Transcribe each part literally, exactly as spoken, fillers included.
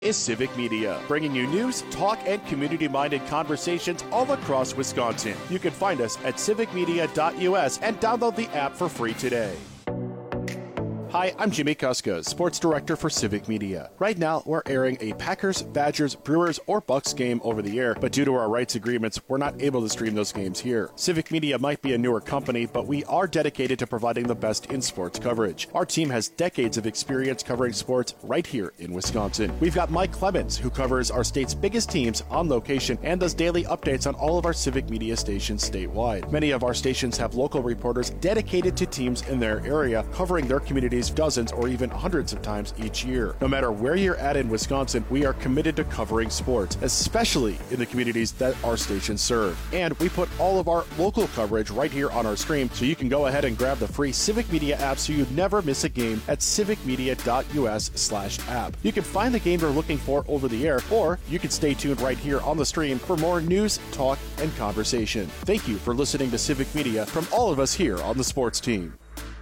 Is Civic Media, bringing you news, talk, and community-minded conversations all across Wisconsin. You can find us at civic media dot U S and download the app for free today. Hi, I'm Jimmy Kuska, Sports Director for Civic Media. Right now, we're airing a Packers, Badgers, Brewers, or Bucks game over the air, but due to our rights agreements, we're not able to stream those games here. Civic Media might be a newer company, but we are dedicated to providing the best in sports coverage. Our team has decades of experience covering sports right here in Wisconsin. We've got Mike Clemens, who covers our state's biggest teams on location and does daily updates on all of our Civic Media stations statewide. Many of our stations have local reporters dedicated to teams in their area, covering their communities dozens or even hundreds of times each year. No matter where you're at in Wisconsin, we are committed to covering sports, especially in the communities that our stations serve. And we put all of our local coverage right here on our stream, so you can go ahead and grab the free Civic Media app so you never miss a game at civic media dot U S slash app. You can find the game you're looking for over the air, or you can stay tuned right here on the stream for more news, talk, and conversation. Thank you for listening to Civic Media from all of us here on the sports team.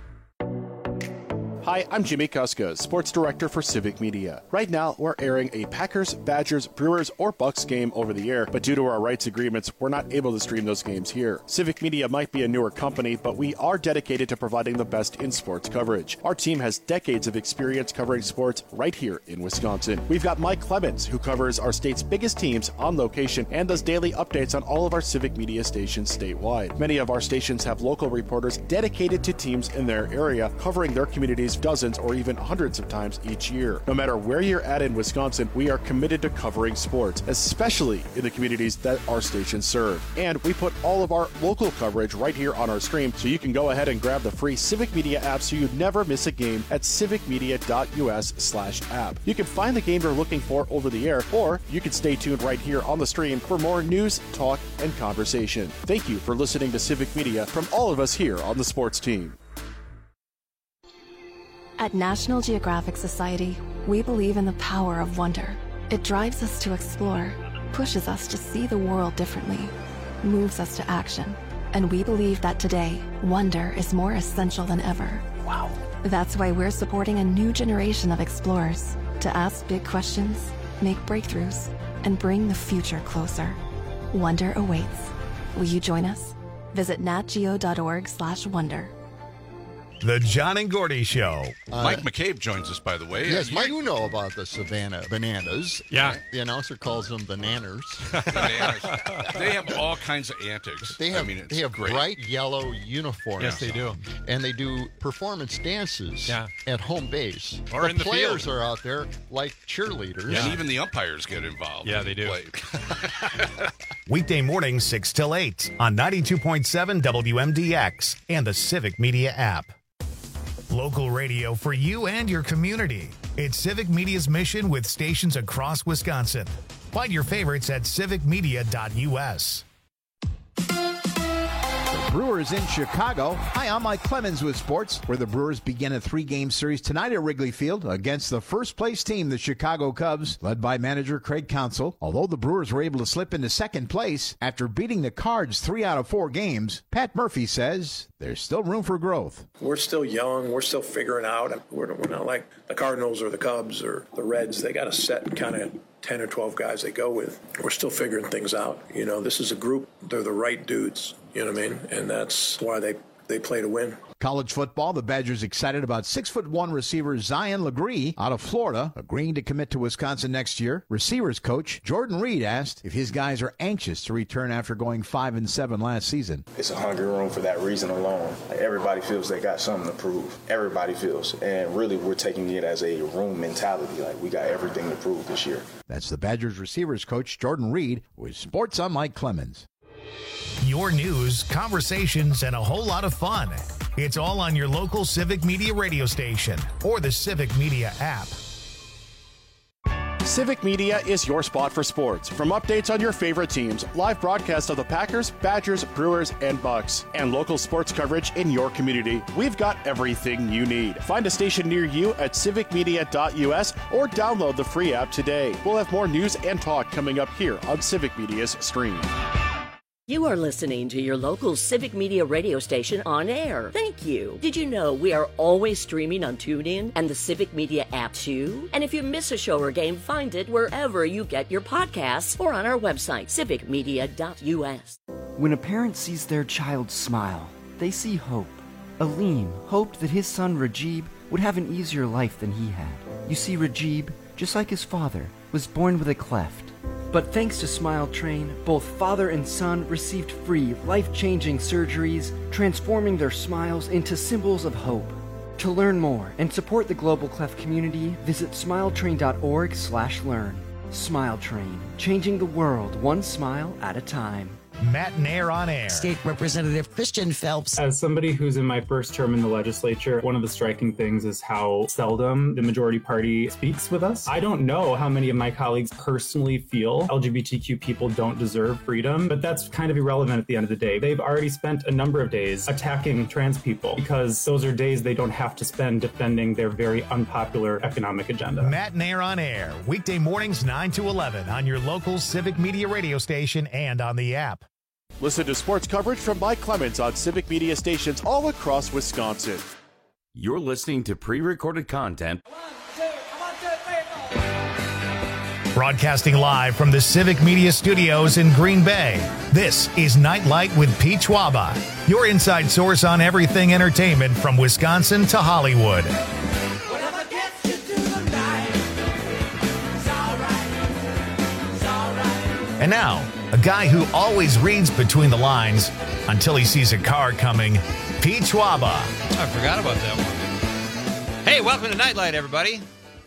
Hi, I'm Jimmy Kuska, Sports Director for Civic Media. Right now, we're airing a Packers, Badgers, Brewers, or Bucks game over the air, but due to our rights agreements, we're not able to stream those games here. Civic Media might be a newer company, but we are dedicated to providing the best in sports coverage. Our team has decades of experience covering sports right here in Wisconsin. We've got Mike Clemens, who covers our state's biggest teams on location and does daily updates on all of our Civic Media stations statewide. Many of our stations have local reporters dedicated to teams in their area, covering their communities dozens or even hundreds of times each year. No matter where you're at in Wisconsin, we are committed to covering sports, especially in the communities that our stations serve. And we put all of our local coverage right here on our stream, so you can go ahead and grab the free Civic Media app so you never miss a game at civic media dot U S slash app. You can find the game you're looking for over the air, or you can stay tuned right here on the stream for more news, talk, and conversation. Thank you for listening to Civic Media from all of us here on the sports team. At National Geographic Society, we believe in the power of wonder. It drives us to explore, pushes us to see the world differently, moves us to action. And we believe that today, wonder is more essential than ever. Wow. That's why we're supporting a new generation of explorers to ask big questions, make breakthroughs, and bring the future closer. Wonder awaits. Will you join us? Visit natgeo dot org slash wonder. The John and Gordy Show. Uh, Mike McCabe joins us, by the way. Yes, uh, Mike, you know about the Savannah Bananas. Yeah. The announcer calls them bananas. Bananas. They have all kinds of antics. They have, I mean, it's they have great. bright yellow uniforms. Yes, they do. And they do performance dances yeah. at home base. Or the in the players field. are out there like cheerleaders. Yeah. And even the umpires get involved. Yeah, they do. Weekday mornings, six till eight on ninety-two point seven W M D X and the Civic Media app. Local radio for you and your community. It's Civic Media's mission with stations across Wisconsin. Find your favorites at civic media dot U S. Brewers in Chicago. Hi, I'm Mike Clemens with sports, where the Brewers begin a three-game series tonight at Wrigley Field against the first-place team, the Chicago Cubs, led by manager Craig Counsell. Although the Brewers were able to slip into second place after beating the Cards three out of four games, Pat Murphy says there's still room for growth. We're still young. We're still figuring out. We're, we're not like the Cardinals or the Cubs or the Reds. They got a set kind of ten or twelve guys they go with. We're still figuring things out. You know, this is a group. They're the right dudes. You know what I mean? And that's why they, they play to win. College football, the Badgers excited about six foot one receiver Zion Legree out of Florida, agreeing to commit to Wisconsin next year. Receivers coach Jordan Reed asked if his guys are anxious to return after going five and seven last season. It's a hungry room for that reason alone. Like, everybody feels they got something to prove. Everybody feels. And really, we're taking it as a room mentality. Like, we got everything to prove this year. That's the Badgers receivers coach Jordan Reed with Sports on Mike Clemens. Your news, conversations, and a whole lot of fun. It's all on your local Civic Media radio station or the Civic Media app. Civic Media is your spot for sports. From updates on your favorite teams, live broadcasts of the Packers, Badgers, Brewers, and Bucks, and local sports coverage in your community, we've got everything you need. Find a station near you at civic media dot U S or download the free app today. We'll have more news and talk coming up here on Civic Media's stream. You are listening to your local Civic Media radio station on air. Thank you. Did you know we are always streaming on TuneIn and the Civic Media app too? And if you miss a show or game, find it wherever you get your podcasts or on our website, civic media dot u s. When a parent sees their child smile, they see hope. Aleem hoped that his son Rajib would have an easier life than he had. You see, Rajib, just like his father, was born with a cleft. But thanks to Smile Train, both father and son received free, life-changing surgeries, transforming their smiles into symbols of hope. To learn more and support the Global Cleft community, visit smiletrain.org slash learn. Smile Train, changing the world one smile at a time. Matt Nair on air. State Representative Christian Phelps. As somebody who's in my first term in the legislature, one of the striking things is how seldom the majority party speaks with us. I don't know how many of my colleagues personally feel L G B T Q people don't deserve freedom, but that's kind of irrelevant at the end of the day. They've already spent a number of days attacking trans people because those are days they don't have to spend defending their very unpopular economic agenda. Matt Nair on air, weekday mornings nine to eleven on your local Civic Media radio station and on the app. Listen to sports coverage from Mike Clemens on Civic Media stations all across Wisconsin. You're listening to pre-recorded content. Broadcasting live from the Civic Media Studios in Green Bay, this is Nightlight with Pete Schwaba, your inside source on everything entertainment from Wisconsin to Hollywood. And now, a guy who always reads between the lines until he sees a car coming, Pete Schwaba. I forgot about that one. Hey, welcome to Nightlight, everybody.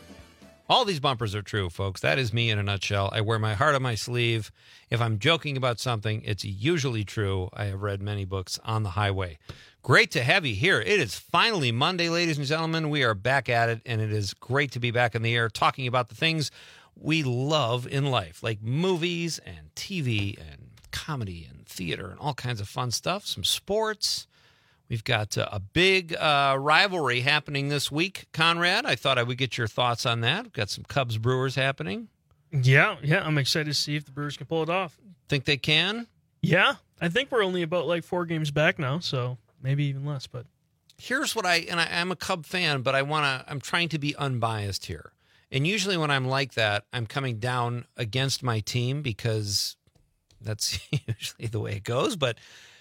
All these bumpers are true, folks. That is me in a nutshell. I wear my heart on my sleeve. If I'm joking about something, it's usually true. I have read many books on the highway. Great to have you here. It is finally Monday, ladies and gentlemen. We are back at it, and it is great to be back in the air talking about the things we love in life, like movies and T V and comedy and theater and all kinds of fun stuff, some sports. We've got uh, a big uh, rivalry happening this week, Conrad. I thought I would get your thoughts on that. We've got some Cubs Brewers happening. Yeah, yeah, I'm excited to see if the Brewers can pull it off. Think they can? Yeah, I think we're only about like four games back now, so maybe even less. But here's what I, and I, I'm a Cub fan, but I want to, I'm trying to be unbiased here. And usually when I'm like that, I'm coming down against my team because that's usually the way it goes. But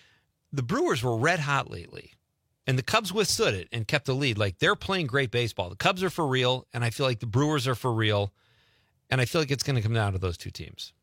the Brewers were red hot lately, and the Cubs withstood it and kept the lead. Like, they're playing great baseball. The Cubs are for real, and I feel like the Brewers are for real. And I feel like it's going to come down to those two teams.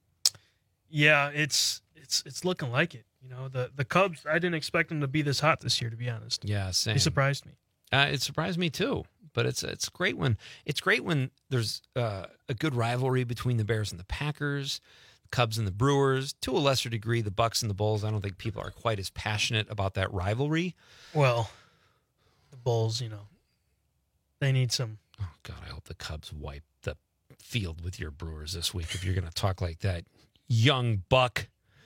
Yeah, it's it's it's looking like it. You know, the, the Cubs, I didn't expect them to be this hot this year, to be honest. Yeah, same. They surprised me. Uh, it surprised me too. But it's it's great when it's great when there's uh, a good rivalry between the Bears and the Packers, the Cubs and the Brewers. To a lesser degree, the Bucks and the Bulls. I don't think people are quite as passionate about that rivalry. Well, the Bulls, you know, they need some. Oh God, I hope the Cubs wipe the field with your Brewers this week. If you're going to talk like that, young buck.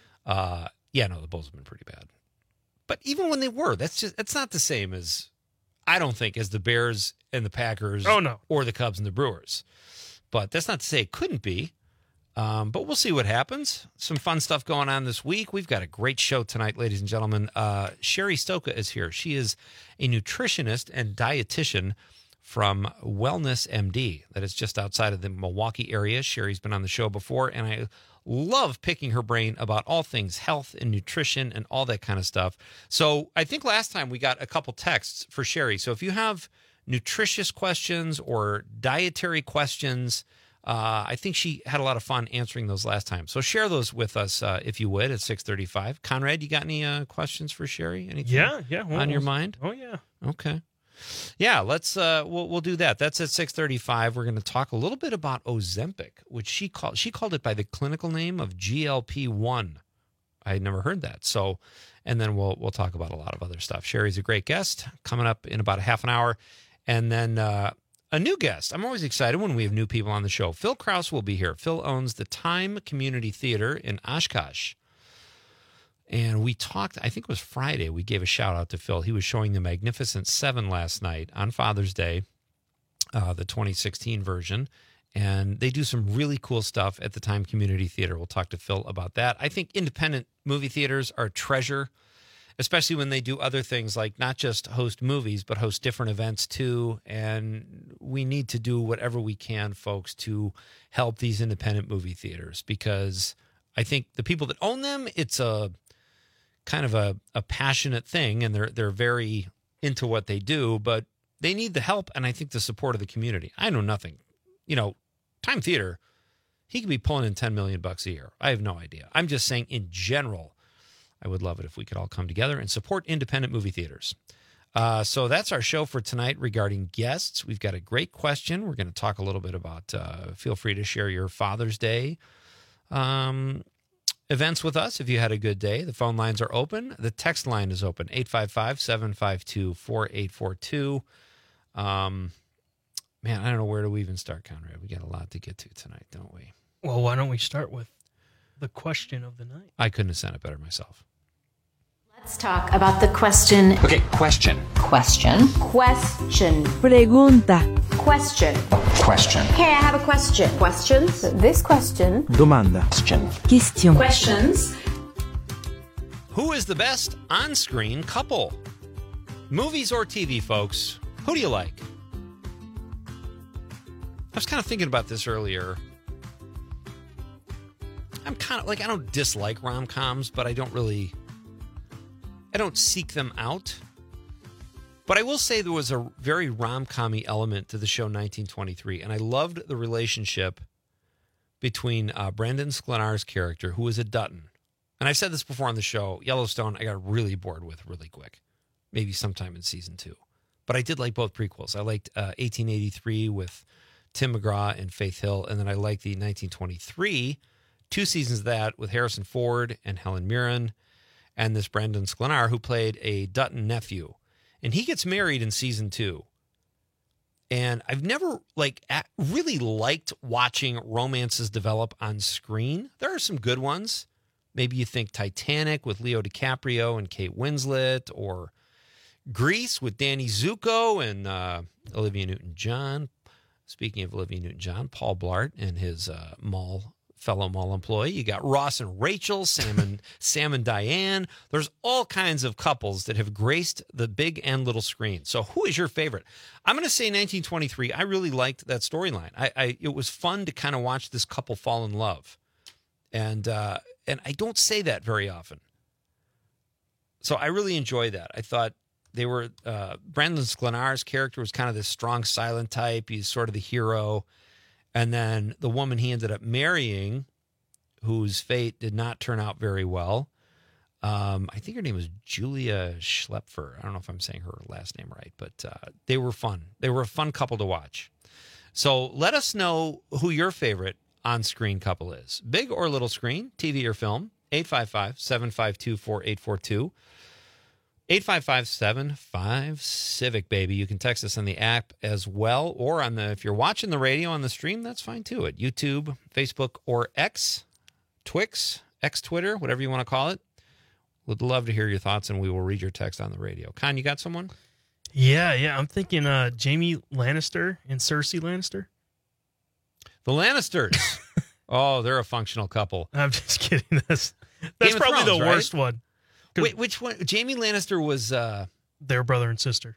Uh, yeah, no, the Bulls have been pretty bad. But even when they were, that's just that's not the same as. I don't think as the Bears and the Packers oh, no. or the Cubs and the Brewers. But that's not to say it couldn't be. Um, but we'll see what happens. Some fun stuff going on this week. We've got a great show tonight, ladies and gentlemen. Uh, Sherry Stoka is here. She is a nutritionist and dietitian from Wellness M D. That is just outside of the Milwaukee area. Sherry's been on the show before, and I love picking her brain about all things health and nutrition and all that kind of stuff. So I think last time we got a couple texts for Sherry. So if you have nutritious questions or dietary questions, uh, I think she had a lot of fun answering those last time. So share those with us, uh, if you would, at six thirty-five. Conrad, you got any uh, questions for Sherry? Anything yeah, yeah. Well, on your mind? Oh, yeah. Okay. Yeah, let's uh, we'll we'll do that. That's at six thirty-five. We're going to talk a little bit about Ozempic, which she called she called it by the clinical name of G L P one. I had never heard that. So, and then we'll we'll talk about a lot of other stuff. Sherry's a great guest coming up in about a half an hour, and then uh, a new guest. I'm always excited when we have new people on the show. Phil Krause will be here. Phil owns the Time Community Theater in Oshkosh. And we talked, I think it was Friday, we gave a shout out to Phil. He was showing the Magnificent Seven last night on Father's Day, uh, the twenty sixteen version. And they do some really cool stuff at the Time Community Theater. We'll talk to Phil about that. I think independent movie theaters are a treasure, especially when they do other things like not just host movies, but host different events too. And we need to do whatever we can, folks, to help these independent movie theaters, because I think the people that own them, it's a kind of a, a passionate thing, and they're they're very into what they do, but they need the help and I think the support of the community. I know nothing. You know, Time Theater, he could be pulling in ten million bucks a year. I have no idea. I'm just saying in general, I would love it if we could all come together and support independent movie theaters. Uh, so that's our show for tonight regarding guests. We've got a great question. We're going to talk a little bit about, uh, feel free to share your Father's Day um, events with us if you had a good day. The phone lines are open. The text line is open, eight five five, seven five two, four eight four two. Um, man, I don't know, where do we even start, Conrad? We got a lot to get to tonight, don't we? Well, why don't we start with the question of the night? I couldn't have said it better myself. Let's talk about the question. Okay, question. Question. Question. Pregunta. Question. Question. Okay, I have a question. Questions? This question. Domanda. Question. Question. Questions. Who is the best on-screen couple? Movies or T V, folks? Who do you like? I was kind of thinking about this earlier. I'm kind of like, I don't dislike rom-coms, but I don't really, I don't seek them out. But I will say there was a very rom-com-y element to the show nineteen twenty-three, and I loved the relationship between uh, Brandon Sklenar's character, who was a Dutton. And I've said this before on the show, Yellowstone, I got really bored with really quick, maybe sometime in season two. But I did like both prequels. I liked uh, eighteen eighty-three with Tim McGraw and Faith Hill, and then I liked the nineteen twenty-three, two seasons of that with Harrison Ford and Helen Mirren, and this Brandon Sklenar, who played a Dutton nephew. And he gets married in season two. And I've never like really liked watching romances develop on screen. There are some good ones. Maybe you think Titanic with Leo DiCaprio and Kate Winslet, or Grease with Danny Zuko and uh, Olivia Newton-John. Speaking of Olivia Newton-John, Paul Blart and his uh, mall fellow mall employee. You got Ross and Rachel, Sam and Sam and Diane. There's all kinds of couples that have graced the big and little screen. So who is your favorite? I'm going to say nineteen twenty-three. I really liked that storyline. I, I it was fun to kind of watch this couple fall in love, and uh, and I don't say that very often. So I really enjoy that. I thought they were uh, Brandon Sklenar's character was kind of this strong, silent type. He's sort of the hero. And then the woman he ended up marrying, whose fate did not turn out very well, um, I think her name was Julia Schlepfer. I don't know if I'm saying her last name right, but uh, they were fun. They were a fun couple to watch. So let us know who your favorite on-screen couple is. Big or little screen, T V or film, eight five five, seven five two, four eight four two. eight five five, seven five, Civic, baby. You can text us on the app as well, or on the if you're watching the radio on the stream, that's fine too, at YouTube, Facebook, or X, Twix, X Twitter, whatever you want to call it. Would love to hear your thoughts, and we will read your text on the radio. Con, you got someone? Yeah, yeah. I'm thinking uh, Jamie Lannister and Cersei Lannister. The Lannisters. Oh, they're a functional couple. I'm just kidding. That's, that's probably Thrones, the right? worst one. Wait, which one? Jamie Lannister was uh... their brother and sister.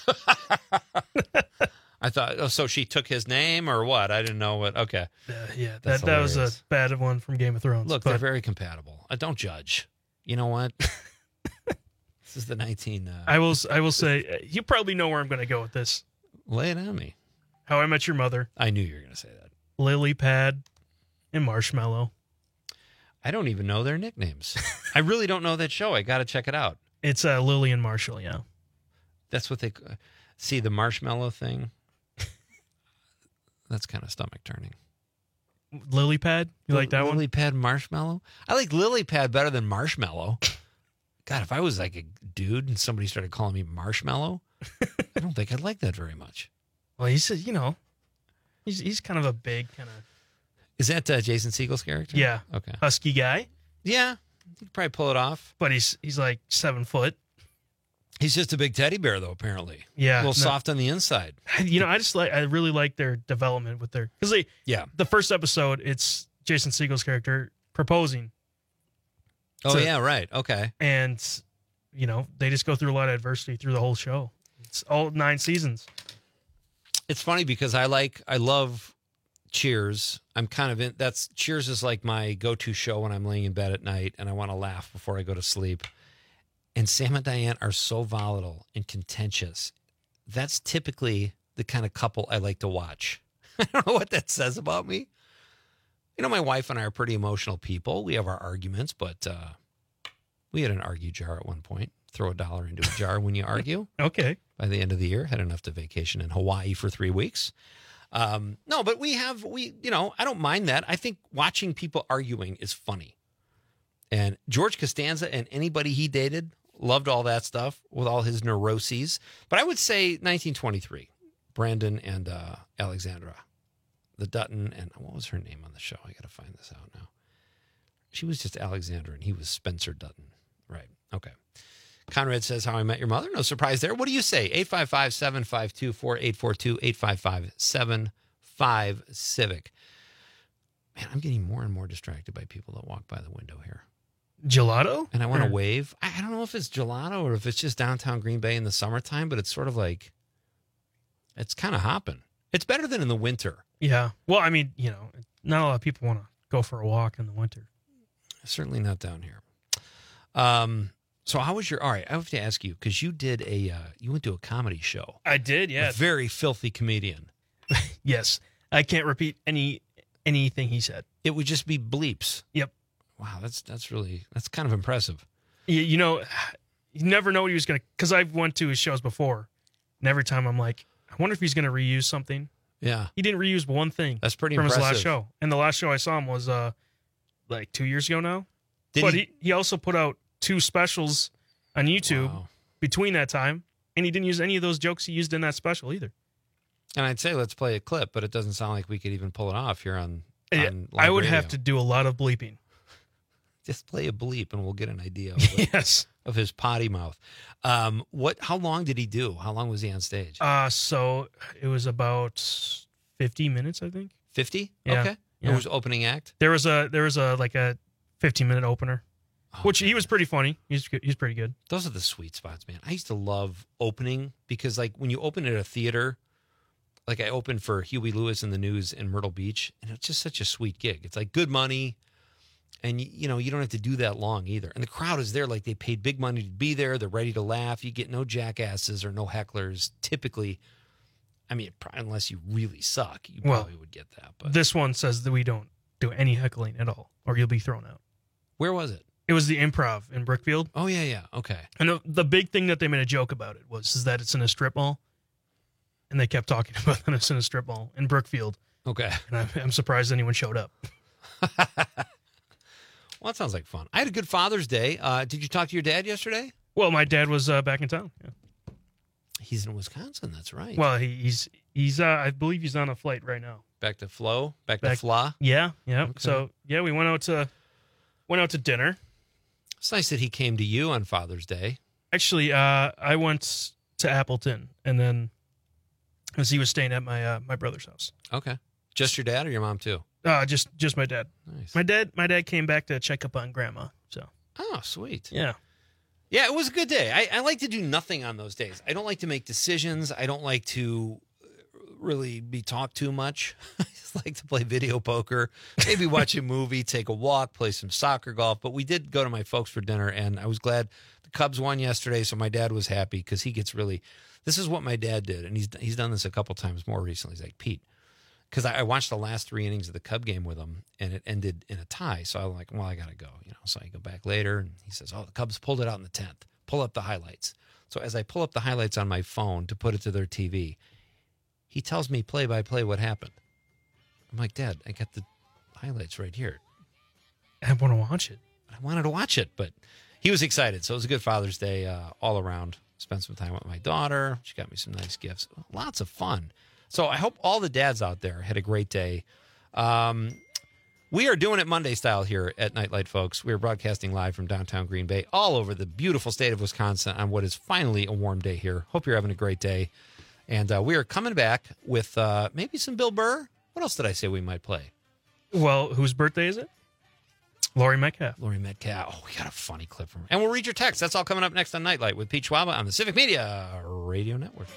I thought, oh, so she took his name or what? I didn't know what. Okay. Uh, yeah, That's that, that was a hilarious. bad one from Game of Thrones. Look, but they're very compatible. Uh, don't judge. You know what? This is the nineteen. Uh... I will. I will say uh, you probably know where I'm going to go with this. Lay it on me. How I Met Your Mother. I knew you were going to say that. Lily Pad and Marshmallow. I don't even know their nicknames. I really don't know that show. I got to check it out. It's uh, Lily and Marshall. Yeah, that's what they see. The marshmallow thing. That's kind of stomach turning. Lily Pad. You like that Lily one? Lily Pad Marshmallow. I like Lily Pad better than Marshmallow. God, if I was like a dude and somebody started calling me Marshmallow, I don't think I'd like that very much. Well, he said, you know, he's he's kind of a big kind of. Is that uh, Jason Segel's character? Yeah. Okay. Husky guy. Yeah, you could probably pull it off. But he's he's like seven foot. He's just a big teddy bear, though. Apparently, yeah, a little no, soft on the inside. You know, I just like I really like their development with their because they yeah. The first episode, it's Jason Segel's character proposing. Oh, to- yeah, right. Okay. And, you know, they just go through a lot of adversity through the whole show. It's all nine seasons. It's funny because I like, I love Cheers. I'm kind of in, that's, Cheers is like my go-to show when I'm laying in bed at night and I want to laugh before I go to sleep. And Sam and Diane are so volatile and contentious. That's typically the kind of couple I like to watch. I don't know what that says about me. You know, my wife and I are pretty emotional people. We have our arguments, but uh, we had an argue jar at one point. Throw a dollar into a jar when you argue. Okay. By the end of the year, had enough to vacation in Hawaii for three weeks. Um, no, but we have, we, you know, I don't mind that. I think watching people arguing is funny. And George Costanza and anybody he dated loved all that stuff with all his neuroses. But I would say nineteen twenty-three, Brandon and uh, Alexandra, the Dutton, and what was her name on the show? I got to find this out now. She was just Alexandra and he was Spencer Dutton. Right. Okay. Conrad says, How I Met Your Mother. No surprise there. What do you say? eight five five, seven five two, four eight four two, eight five five, seven five Civic. Man, I'm getting more and more distracted by people that walk by the window here. Gelato? And I want to Or- wave. I I don't know if it's gelato or if it's just downtown Green Bay in the summertime, but it's sort of like, it's kind of hopping. It's better than in the winter. Yeah. Well, I mean, you know, not a lot of people want to go for a walk in the winter. Certainly not down here. Um. So how was your, all right, I have to ask you, because you did a, uh, you went to a comedy show. I did, yeah. A very filthy comedian. Yes. I can't repeat any anything he said. It would just be bleeps. Yep. Wow, that's that's really, that's kind of impressive. You, you know, you never know what he was going to, because I've went to his shows before, and every time I'm like, I wonder if he's going to reuse something. Yeah. He didn't reuse one thing. That's pretty from impressive. his last show. And the last show I saw him was uh like two years ago now. Did but he- he, he also put out two specials on YouTube Wow. between that time, and he didn't use any of those jokes he used in that special either. And I'd say let's play a clip, but it doesn't sound like we could even pull it off here on, Yeah, on I live would radio. have to do a lot of bleeping. Just play a bleep and we'll get an idea of, what- Yes. of his potty mouth. Um, what? How long did he do? How long was he on stage? Uh, so it was about fifty minutes, I think. fifty? Yeah. Okay. Yeah. It was opening act? There was a there was a like a fifteen minute opener, which he was pretty funny. He's good- he's pretty good. Those are the sweet spots, man. I used to love opening because, like, when you open at a theater, like I opened for Huey Lewis and the News in Myrtle Beach, and it's just such a sweet gig. It's like good money, and you, you know you don't have to do that long either. And the crowd is there, like they paid big money to be there. They're ready to laugh. You get no jackasses or no hecklers. Typically, I mean, pro- unless you really suck, you Well, probably would get that. But This one says that we don't do any heckling at all, or you'll be thrown out. where was it? It was the Improv in Brookfield. Oh yeah, yeah. Okay. And the, the big thing that they made a joke about it was is that it's in a strip mall, and they kept talking about that it's in a strip mall in Brookfield. Okay. And I'm, I'm surprised anyone showed up. Well, that sounds like fun. I had a good Father's Day. Uh, did you talk to your dad yesterday? Well, my dad was uh, back in town. Yeah. He's in Wisconsin. That's right. Well, he, he's he's uh, I believe he's on a flight right now. Back to Flo. Back, to Back- Fla. Yeah, yeah. Okay. So yeah, we went out to went out to dinner. It's nice that he came to you on Father's Day. Actually, uh, I went to Appleton, and then as he was staying at my uh, my brother's house. Okay. Just your dad or your mom too? Uh, just just my dad. Nice. My dad my dad came back to check up on grandma. So Oh, sweet. yeah. Yeah, it was a good day. I, I like to do nothing on those days. I don't like to make decisions. I don't like to really be talked too much. I just like to play video poker, maybe watch a movie, take a walk, play some soccer golf. But we did go to my folks for dinner, and I was glad the Cubs won yesterday, so my dad was happy because he gets really – this is what my dad did, and he's he's done this a couple times more recently. He's like, Pete, because I, I watched the last three innings of the Cub game with him, and it ended in a tie. So I'm like, well, I got to go. You know, so I go back later, and he says, oh, the Cubs pulled it out in the tenth. Pull up the highlights. So as I pull up the highlights on my phone to put it to their T V, he tells me play by play what happened. I'm like, Dad, I got the highlights right here. I want to watch it. I wanted to watch it, but he was excited. So it was a good Father's Day uh, all around. Spent some time with my daughter. She got me some nice gifts. Lots of fun. So I hope all the dads out there had a great day. Um, we are doing it Monday style here at Nightlight, folks. We are broadcasting live from downtown Green Bay all over the beautiful state of Wisconsin on what is finally a warm day here. Hope you're having a great day. And uh, we are coming back with uh, maybe some Bill Burr. What else did I say we might play? Well, whose birthday is it? Laurie Metcalf. Laurie Metcalf. Oh, we got a funny clip from her. And we'll read your text. That's all coming up next on Nightlight with Pete Schwaba on the Civic Media Radio Network.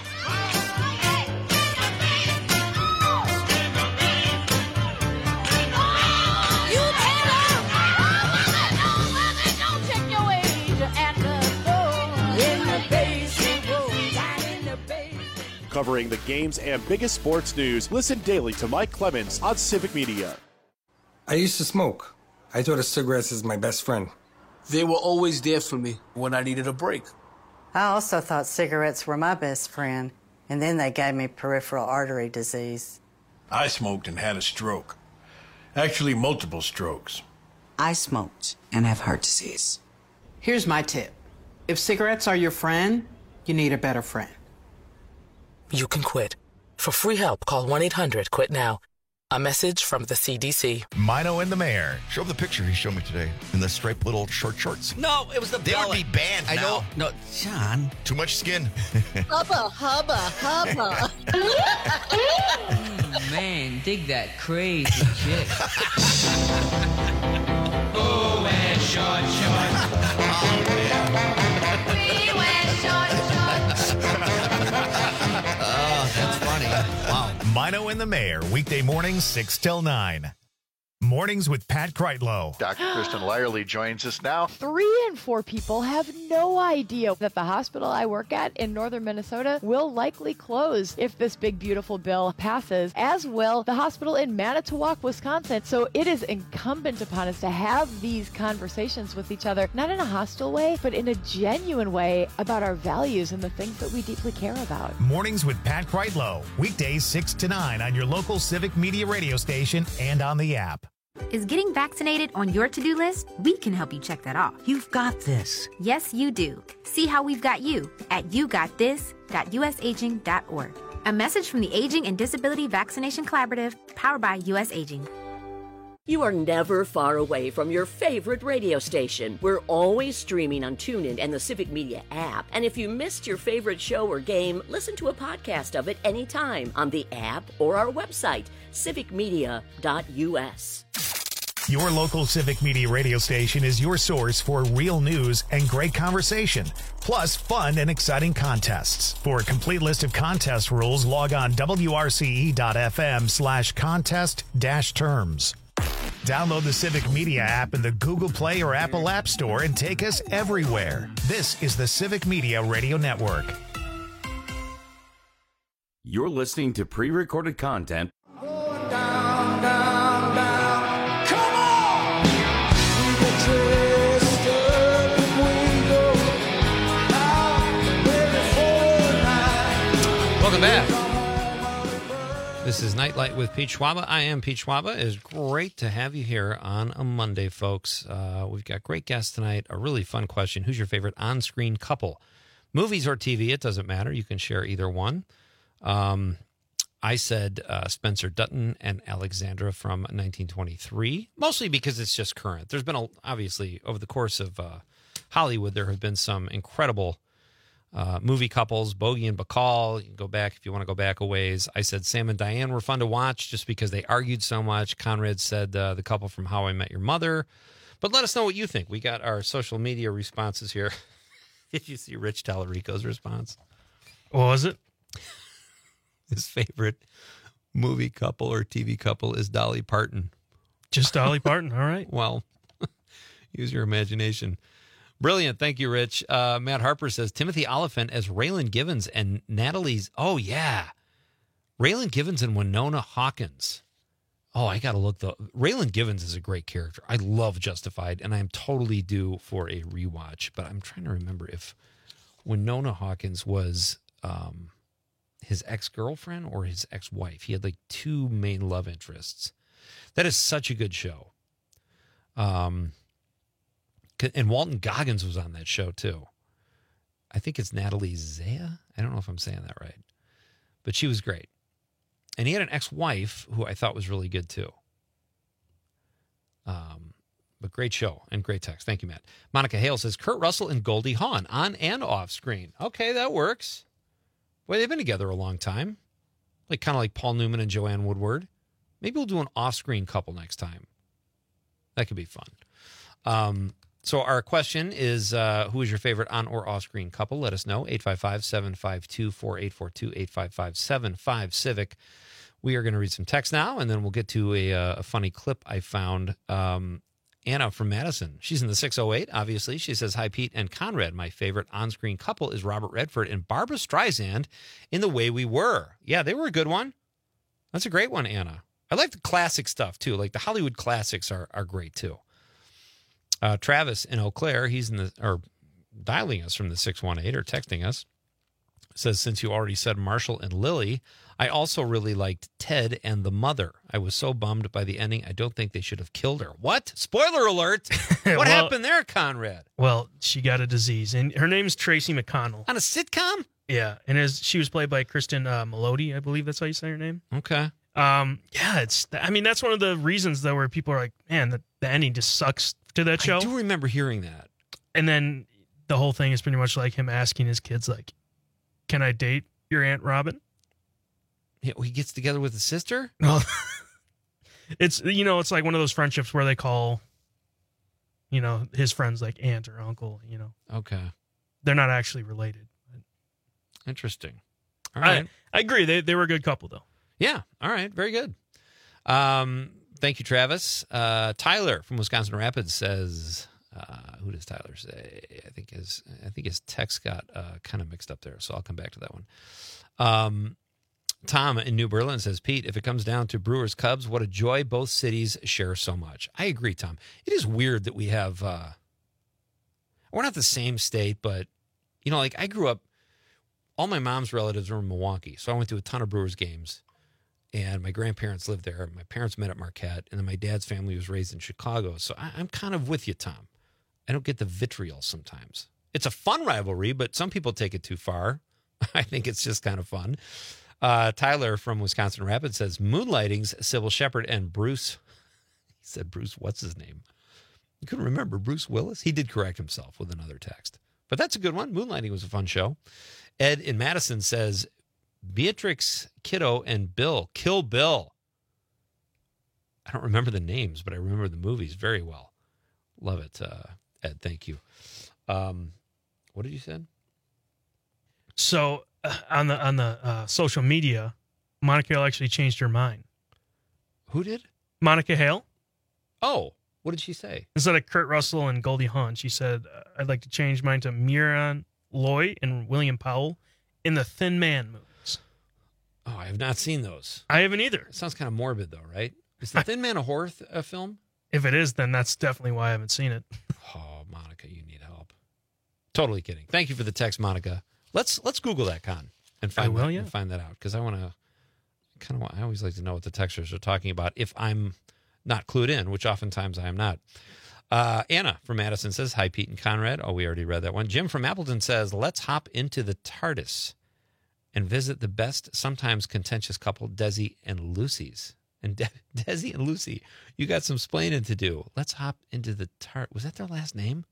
Covering the games and biggest sports news, listen daily to Mike Clemens on Civic Media. I used to smoke. I thought of cigarettes as my best friend. They were always there for me when I needed a break. I also thought cigarettes were my best friend, and then they gave me peripheral artery disease. I smoked and had a stroke. Actually, multiple strokes. I smoked and have heart disease. Here's my tip. If cigarettes are your friend, you need a better friend. You can quit. For free help, call one eight hundred quit now. A message from the C D C. Mino and the Mayor. Show him the picture he showed me today in the striped little short shorts. No, it was the They belly. would be banned I now. know. No, John. Too much skin. Hubba, hubba, hubba. Mm, man, dig that crazy chick. Oh, wear short shorts. We wear short shorts. Oh, that's funny. Wow. Mino and the Mayor, weekday mornings, six till nine. Mornings with Pat Kreitlow. Doctor Kristen Lyerly joins us now. Three in four people have no idea that the hospital I work at in northern Minnesota will likely close if this big, beautiful bill passes, as will the hospital in Manitowoc, Wisconsin. So it is incumbent upon us to have these conversations with each other, not in a hostile way, but in a genuine way about our values and the things that we deeply care about. Mornings with Pat Kreitlow, weekdays six to nine on your local Civic Media radio station and on the app. Is getting vaccinated on your to-do list? We can help you check that off. You've got this. Yes, you do. See how we've got you at you got this dot u s aging dot org. A message from the Aging and Disability Vaccination Collaborative, powered by U S Aging. You are never far away from your favorite radio station. We're always streaming on TuneIn and the Civic Media app. And if you missed your favorite show or game, listen to a podcast of it anytime on the app or our website, civic media dot u s. Your local Civic Media radio station is your source for real news and great conversation, plus fun and exciting contests. For a complete list of contest rules, log on w r c e dot f m slash contest dash terms. Download the Civic Media app in the Google Play or Apple App Store and take us everywhere. This is the Civic Media Radio Network. You're listening to pre-recorded content Welcome back. This is Nightlight with Pete Schwaba. I am Pete Schwaba. It is great to have you here on a Monday, folks. Uh, we've got great guests tonight. A really fun question. Who's your favorite on-screen couple? Movies or T V, it doesn't matter. You can share either one. Um, I said uh, Spencer Dutton and Alexandra from nineteen twenty-three, mostly because it's just current. There's been, a, obviously, over the course of uh, Hollywood, there have been some incredible Uh, movie couples, Bogey and Bacall. You can go back if you want to go back a ways. I said Sam and Diane were fun to watch just because they argued so much. Conrad said uh, the couple from How I Met Your Mother. But let us know what you think. We got our social media responses here. Did you see Rich Tallarico's response? What was it? His favorite movie couple or T V couple is Dolly Parton. Just Dolly Parton. All right. Well, use your imagination. Brilliant. Thank you, Rich. Uh, Matt Harper says Timothy Oliphant as Raylan Givens and Natalie's. Oh, yeah. Raylan Givens and Winona Hawkins. Oh, I got to look. The Raylan Givens is a great character. I love Justified, and I'm totally due for a rewatch. But I'm trying to remember if Winona Hawkins was um, his ex-girlfriend or his ex-wife. He had like two main love interests. That is such a good show. Um. And Walton Goggins was on that show, too. I think it's Natalie Zaya. I don't know if I'm saying that right. But she was great. And he had an ex-wife who I thought was really good, too. Um, but great show and great text. Thank you, Matt. Monica Hale says, Kurt Russell and Goldie Hawn, on and off screen. Okay, that works. Boy, they've been together a long time. Like Kind of like Paul Newman and Joanne Woodward. Maybe we'll do an off-screen couple next time. That could be fun. Um, so our question is, uh, who is your favorite on or off-screen couple? Let us know. eight five five, seven five two, four eight four two, eight five five, seven five, Civic. We are going to read some text now, and then we'll get to a, a funny clip I found. Um, Anna from Madison. She's in the six oh eight, obviously. She says, hi, Pete and Conrad. My favorite on-screen couple is Robert Redford and Barbra Streisand in The Way We Were. Yeah, they were a good one. That's a great one, Anna. I like the classic stuff, too. Like the Hollywood classics are, are great, too. Uh, Travis in Eau Claire, he's in the, or dialing us from the six one eight or texting us, says, since you already said Marshall and Lily, I also really liked Ted and the mother. I was so bummed by the ending. I don't think they should have killed her. What? Spoiler alert. What Well- happened there, Conrad? Well, she got a disease, and her name's Tracy McConnell. On a sitcom? Yeah, and as she was played by Kristen uh, Melody, I believe that's how you say her name. Okay. Um, yeah, it's. I mean, that's one of the reasons though where people are like, man, the, the ending just sucks to that show. I do remember hearing that. And then the whole thing is pretty much like him asking his kids, like, "Can I date your Aunt Robin?" Yeah, he gets together with his sister? No. It's, you know, it's like one of those friendships where they call, you know, his friends like aunt or uncle, you know. Okay. They're not actually related. Interesting. All right. I, I agree. They they were a good couple, though. Yeah. All right. Very good. Um, thank you, Travis. Uh, Tyler from Wisconsin Rapids says, uh, who does Tyler say? I think his, I think his text got uh, kind of mixed up there, so I'll come back to that one. Um, Tom in New Berlin says, Pete, if it comes down to Brewers Cubs, what a joy both cities share so much. I agree, Tom. It is weird that we have, uh, we're not the same state, but, you know, like I grew up, all my mom's relatives were in Milwaukee, so I went to a ton of Brewers games, and my grandparents lived there. My parents met at Marquette, and then my dad's family was raised in Chicago, so I, I'm kind of with you, Tom. I don't get the vitriol sometimes. It's a fun rivalry, but some people take it too far. I think it's just kind of fun. Uh, Tyler from Wisconsin Rapids says, Moonlighting's Sybil Shepherd and Bruce, he said Bruce, what's his name? You couldn't remember Bruce Willis? He did correct himself with another text. But that's a good one. Moonlighting was a fun show. Ed in Madison says, Beatrix Kiddo and Bill, Kill Bill. I don't remember the names, but I remember the movies very well. Love it, uh, Ed. Thank you. Um, what did you say? So uh, on the on the uh, social media, Monica Hale actually changed her mind. Who did? Monica Hale. Oh, what did she say? Instead of Kurt Russell and Goldie Hawn, she said, I'd like to change mine to Miran Loy and William Powell in the Thin Man movies. Oh, I have not seen those. I haven't either. It sounds kind of morbid, though, right? Is the Thin Man a horror th- a film? If it is, then that's definitely why I haven't seen it. Oh, Monica, you need help. Totally kidding. Thank you for the text, Monica. Let's let's Google that, Con, and find I will, that, yeah. and find that out, because I want to kind of. I always like to know what the texters are talking about if I'm not clued in, which oftentimes I am not. Uh, Anna from Madison says, hi, Pete and Conrad. Oh, we already read that one. Jim from Appleton says, let's hop into the TARDIS and visit the best, sometimes contentious couple, Desi and Lucy's. And De- Desi and Lucy, you got some splaining to do. Let's hop into the TARDIS. Was that their last name?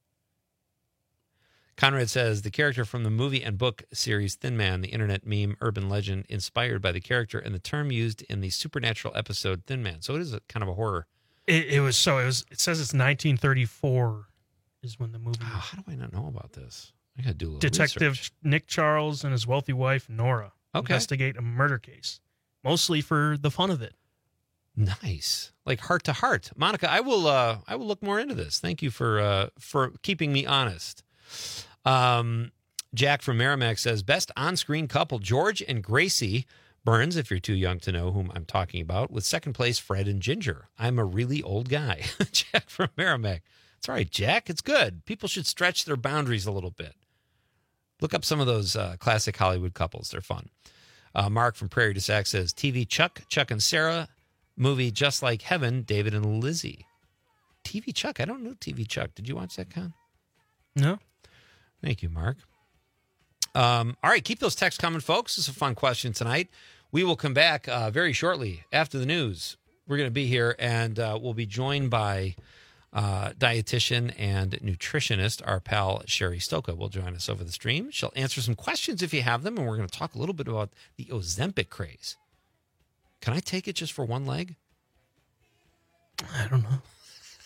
Conrad says, the character from the movie and book series Thin Man, the internet meme urban legend inspired by the character and the term used in the supernatural episode Thin Man. So it is a kind of a horror. It, it was so, it was, it says it's nineteen thirty-four is when the movie. Oh, how do I not know about this? I got to do a little Detective research. Nick Charles and his wealthy wife, Nora, Okay. investigate a murder case, mostly for the fun of it. Nice. Like heart to heart. Monica, I will uh I will look more into this. Thank you for uh for keeping me honest. Um Jack from Merrimack says best on-screen couple George and Gracie Burns, if you're too young to know whom I'm talking about, with second place Fred and Ginger. I'm a really old guy. Jack from Merrimack. It's all right, Jack. It's good. People should stretch their boundaries a little bit. Look up some of those uh, classic Hollywood couples. They're fun. Uh, Mark from Prairie du Sac says T V Chuck, Chuck and Sarah. Movie Just Like Heaven, David and Lizzie. T V Chuck. I don't know T V Chuck. Did you watch that, Con? No. Thank you, Mark. Um, all right, keep those texts coming, folks. This is a fun question tonight. We will come back uh, very shortly after the news. We're going to be here, and uh, we'll be joined by uh, dietitian and nutritionist, our pal Sherry Stoka will join us over the stream. She'll answer some questions if you have them, and we're going to talk a little bit about the Ozempic craze. Can I take it just for one leg? I don't know.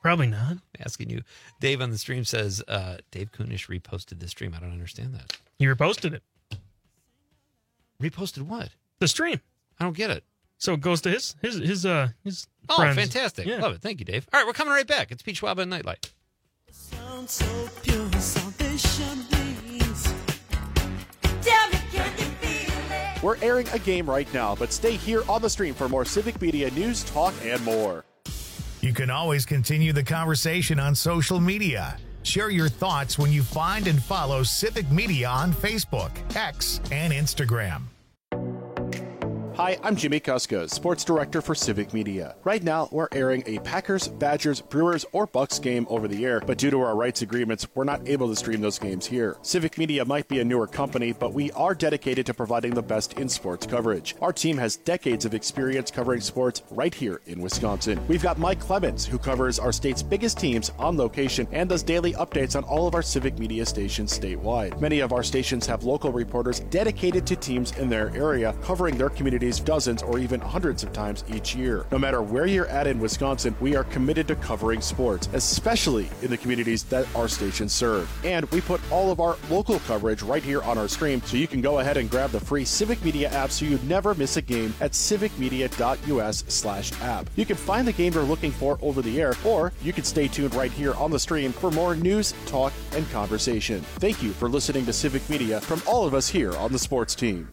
Probably not. Asking you. Dave on the stream says, uh, Dave Kunish reposted the stream. I don't understand that. He reposted it. Reposted what? The stream. I don't get it. So it goes to his his his uh his Oh, friends. fantastic. Yeah. Love it. Thank you, Dave. All right, we're coming right back. It's Pete Schwab and Nightlight. So pure, salvation brings. Tell me, can you feel it? We're airing a game right now, but stay here on the stream for more Civic Media news, talk, and more. You can always continue the conversation on social media. Share your thoughts when you find and follow Civic Media on Facebook, X, and Instagram. Hi, I'm Jimmy Kuska, Sports Director for Civic Media. Right now, we're airing a Packers, Badgers, Brewers, or Bucks game over the air, but due to our rights agreements, we're not able to stream those games here. Civic Media might be a newer company, but we are dedicated to providing the best in sports coverage. Our team has decades of experience covering sports right here in Wisconsin. We've got Mike Clemens, who covers our state's biggest teams on location and does daily updates on all of our Civic Media stations statewide. Many of our stations have local reporters dedicated to teams in their area, covering their communities dozens or even hundreds of times each year. No matter where you're at in Wisconsin, we are committed to covering sports, especially in the communities that our stations serve. And we put all of our local coverage right here on our stream, so you can go ahead and grab the free Civic Media app so you never miss a game at civicmedia.us slash app. You can find the game you're looking for over the air, or you can stay tuned right here on the stream for more news, talk, and conversation. Thank you for listening to Civic Media from all of us here on the sports team.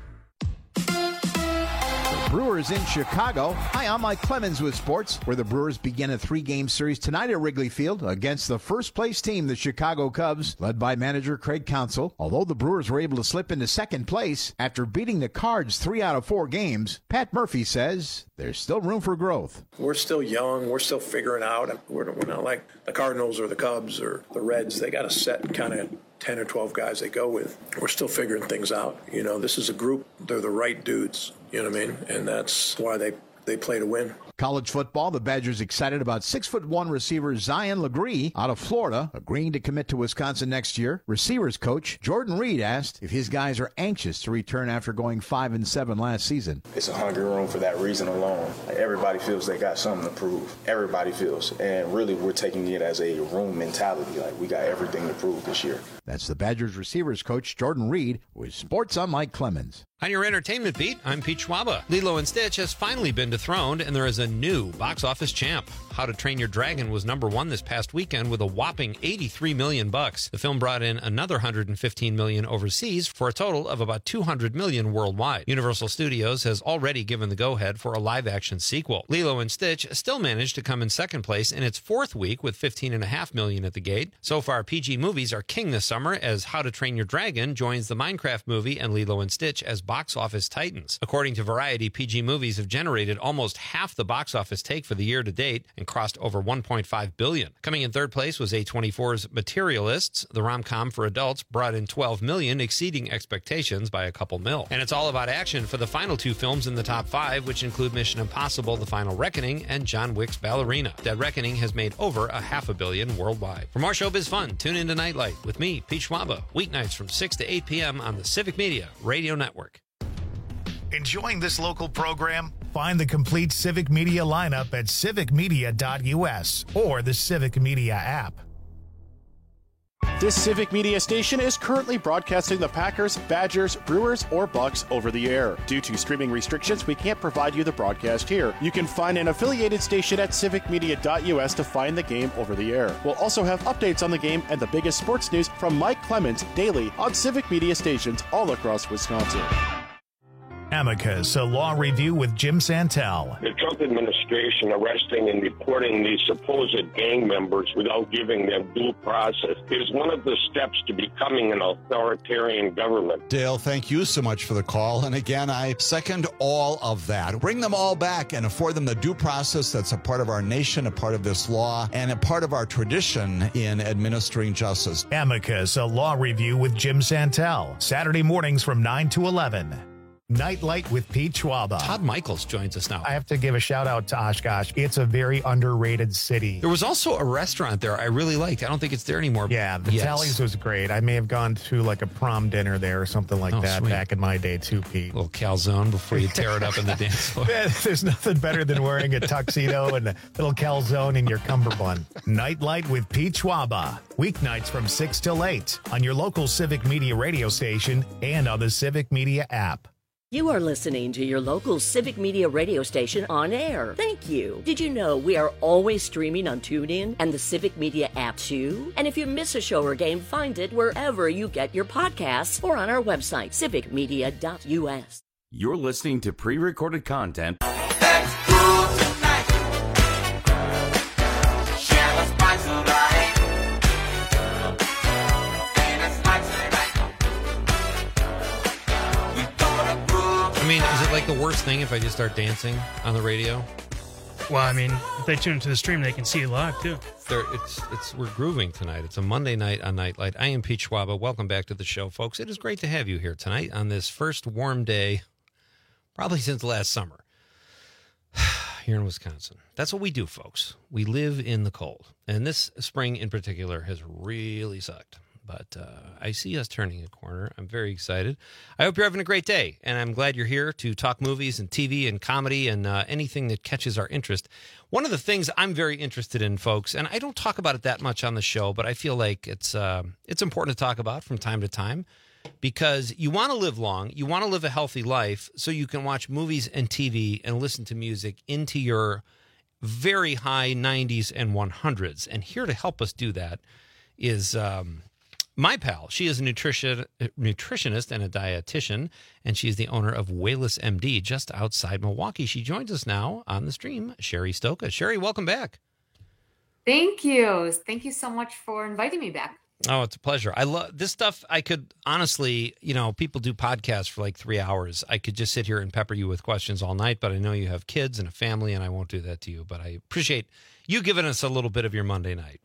Brewers in Chicago. Hi, I'm Mike Clemens with sports, where the Brewers begin a three-game series tonight at Wrigley Field against the first-place team, the Chicago Cubs, led by manager Craig Counsell. Although the Brewers were able to slip into second place after beating the Cards three out of four games, Pat Murphy says there's still room for growth. We're still young. We're still figuring out. We're, we're not like the Cardinals or the Cubs or the Reds. They got a set kind of ten or twelve guys they go with. We're still figuring things out. You know, this is a group. They're the right dudes. You know what I mean? And that's why they, they play to win. College football, the Badgers excited about six foot one receiver Zion Legree out of Florida, agreeing to commit to Wisconsin next year. Receivers coach Jordan Reed asked if his guys are anxious to return after going five and seven last season. It's a hungry room for that reason alone. Like, everybody feels they got something to prove. Everybody feels. And really, we're taking it as a room mentality. Like, we got everything to prove this year. That's the Badgers receivers coach Jordan Reed with Sports on Mike Clemens. On your entertainment beat, I'm Pete Schwaba. Lilo and Stitch has finally been dethroned, and there is a new box office champ. How to Train Your Dragon was number one this past weekend with a whopping eighty-three million bucks. The film brought in another one hundred fifteen million overseas for a total of about two hundred million worldwide. Universal Studios has already given the go-ahead for a live-action sequel. Lilo and Stitch still managed to come in second place in its fourth week with fifteen point five million at the gate. So far, P G movies are king this summer as How to Train Your Dragon joins the Minecraft movie and Lilo and Stitch as box office titans. According to Variety, P G movies have generated almost half the box office take for the year to date and crossed over one point five billion dollars. Coming in third place was A twenty-four's Materialists. The rom-com for adults brought in twelve million dollars, exceeding expectations by a couple mil. And it's all about action for the final two films in the top five, which include Mission Impossible: The Final Reckoning and John Wick's Ballerina. Dead Reckoning has made over a half a billion worldwide. For more showbiz fun, tune into Nightlight with me, Pete Schwaba, weeknights from six to eight p.m. on the Civic Media Radio Network. Enjoying this local program? Find the complete Civic Media lineup at civic media dot u s or the Civic Media app. This Civic Media station is currently broadcasting the Packers, Badgers, Brewers, or Bucks over the air. Due to streaming restrictions, we can't provide you the broadcast here. You can find an affiliated station at civic media dot u s to find the game over the air. We'll also have updates on the game and the biggest sports news from Mike Clemens daily on Civic Media stations all across Wisconsin. Amicus, a law review with Jim Santel. The Trump administration arresting and deporting these supposed gang members without giving them due process is one of the steps to becoming an authoritarian government. Dale, thank you so much for the call. And again, I second all of that. Bring them all back and afford them the due process that's a part of our nation, a part of this law, and a part of our tradition in administering justice. Amicus, a law review with Jim Santel. Saturday mornings from nine to eleven. Nightlight with Pete Schwaba. Todd Michaels joins us now. I have to give a shout out to Oshkosh. It's a very underrated city. There was also a restaurant there I really liked. I don't think it's there anymore. Yeah, the Yes. Tallies was great. I may have gone to like a prom dinner there or something like Oh, that sweet. back in my day too, Pete. A little calzone before you tear it up in the dance floor. There's nothing better than wearing a tuxedo and a little calzone in your cummerbund. Nightlight with Pete Schwaba. Weeknights from six till eight on your local Civic Media radio station and on the Civic Media app. You are listening to your local Civic Media radio station on air. Thank you. Did you know we are always streaming on TuneIn and the Civic Media app too? And if you miss a show or game, find it wherever you get your podcasts or on our website, civic media dot u s. You're listening to pre-recorded content I mean, is it like the worst thing if I just start dancing on the radio? Well, I mean, if they tune into the stream, they can see you live too. There, it's it's we're grooving tonight. It's a Monday night on Nightlight. I am Pete Schwaba. Welcome back to the show, folks. It is great to have you here tonight on this first warm day, probably since last summer, here in Wisconsin. That's what we do, folks. We live in the cold, and this spring in particular has really sucked. But uh, I see us turning a corner. I'm very excited. I hope you're having a great day, and I'm glad you're here to talk movies and T V and comedy and uh, anything that catches our interest. One of the things I'm very interested in, folks, and I don't talk about it that much on the show, but I feel like it's uh, it's important to talk about from time to time because you want to live long, you want to live a healthy life, so you can watch movies and T V and listen to music into your very high nineties and one hundreds. And here to help us do that is... Um, My pal, she is a nutrition, nutritionist and a dietitian, and she's the owner of Wayless M D just outside Milwaukee. She joins us now on the stream, Sherry Stoka. Sherry, welcome back. Thank you. Thank you so much for inviting me back. Oh, it's a pleasure. I love this stuff. I could honestly, you know, people do podcasts for like three hours. I could just sit here and pepper you with questions all night, but I know you have kids and a family, and I won't do that to you. But I appreciate you giving us a little bit of your Monday night.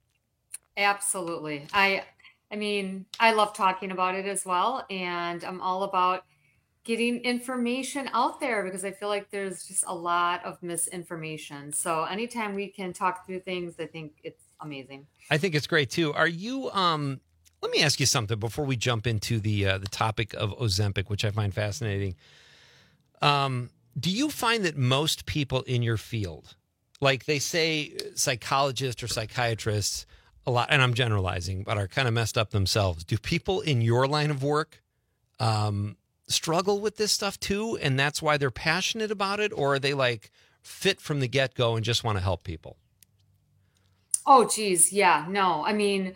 Absolutely. I I mean, I love talking about it as well. And I'm all about getting information out there because I feel like there's just a lot of misinformation. So anytime we can talk through things, I think it's amazing. I think it's great too. Are you, um, let me ask you something before we jump into the, uh, the topic of Ozempic, which I find fascinating. Um, do you find that most people in your field, like they say psychologists or psychiatrists, a lot, and I'm generalizing, but are kind of messed up themselves. Do people in your line of work um, struggle with this stuff too, and that's why they're passionate about it, or are they like fit from the get-go and just want to help people? Oh, geez. Yeah, no. I mean,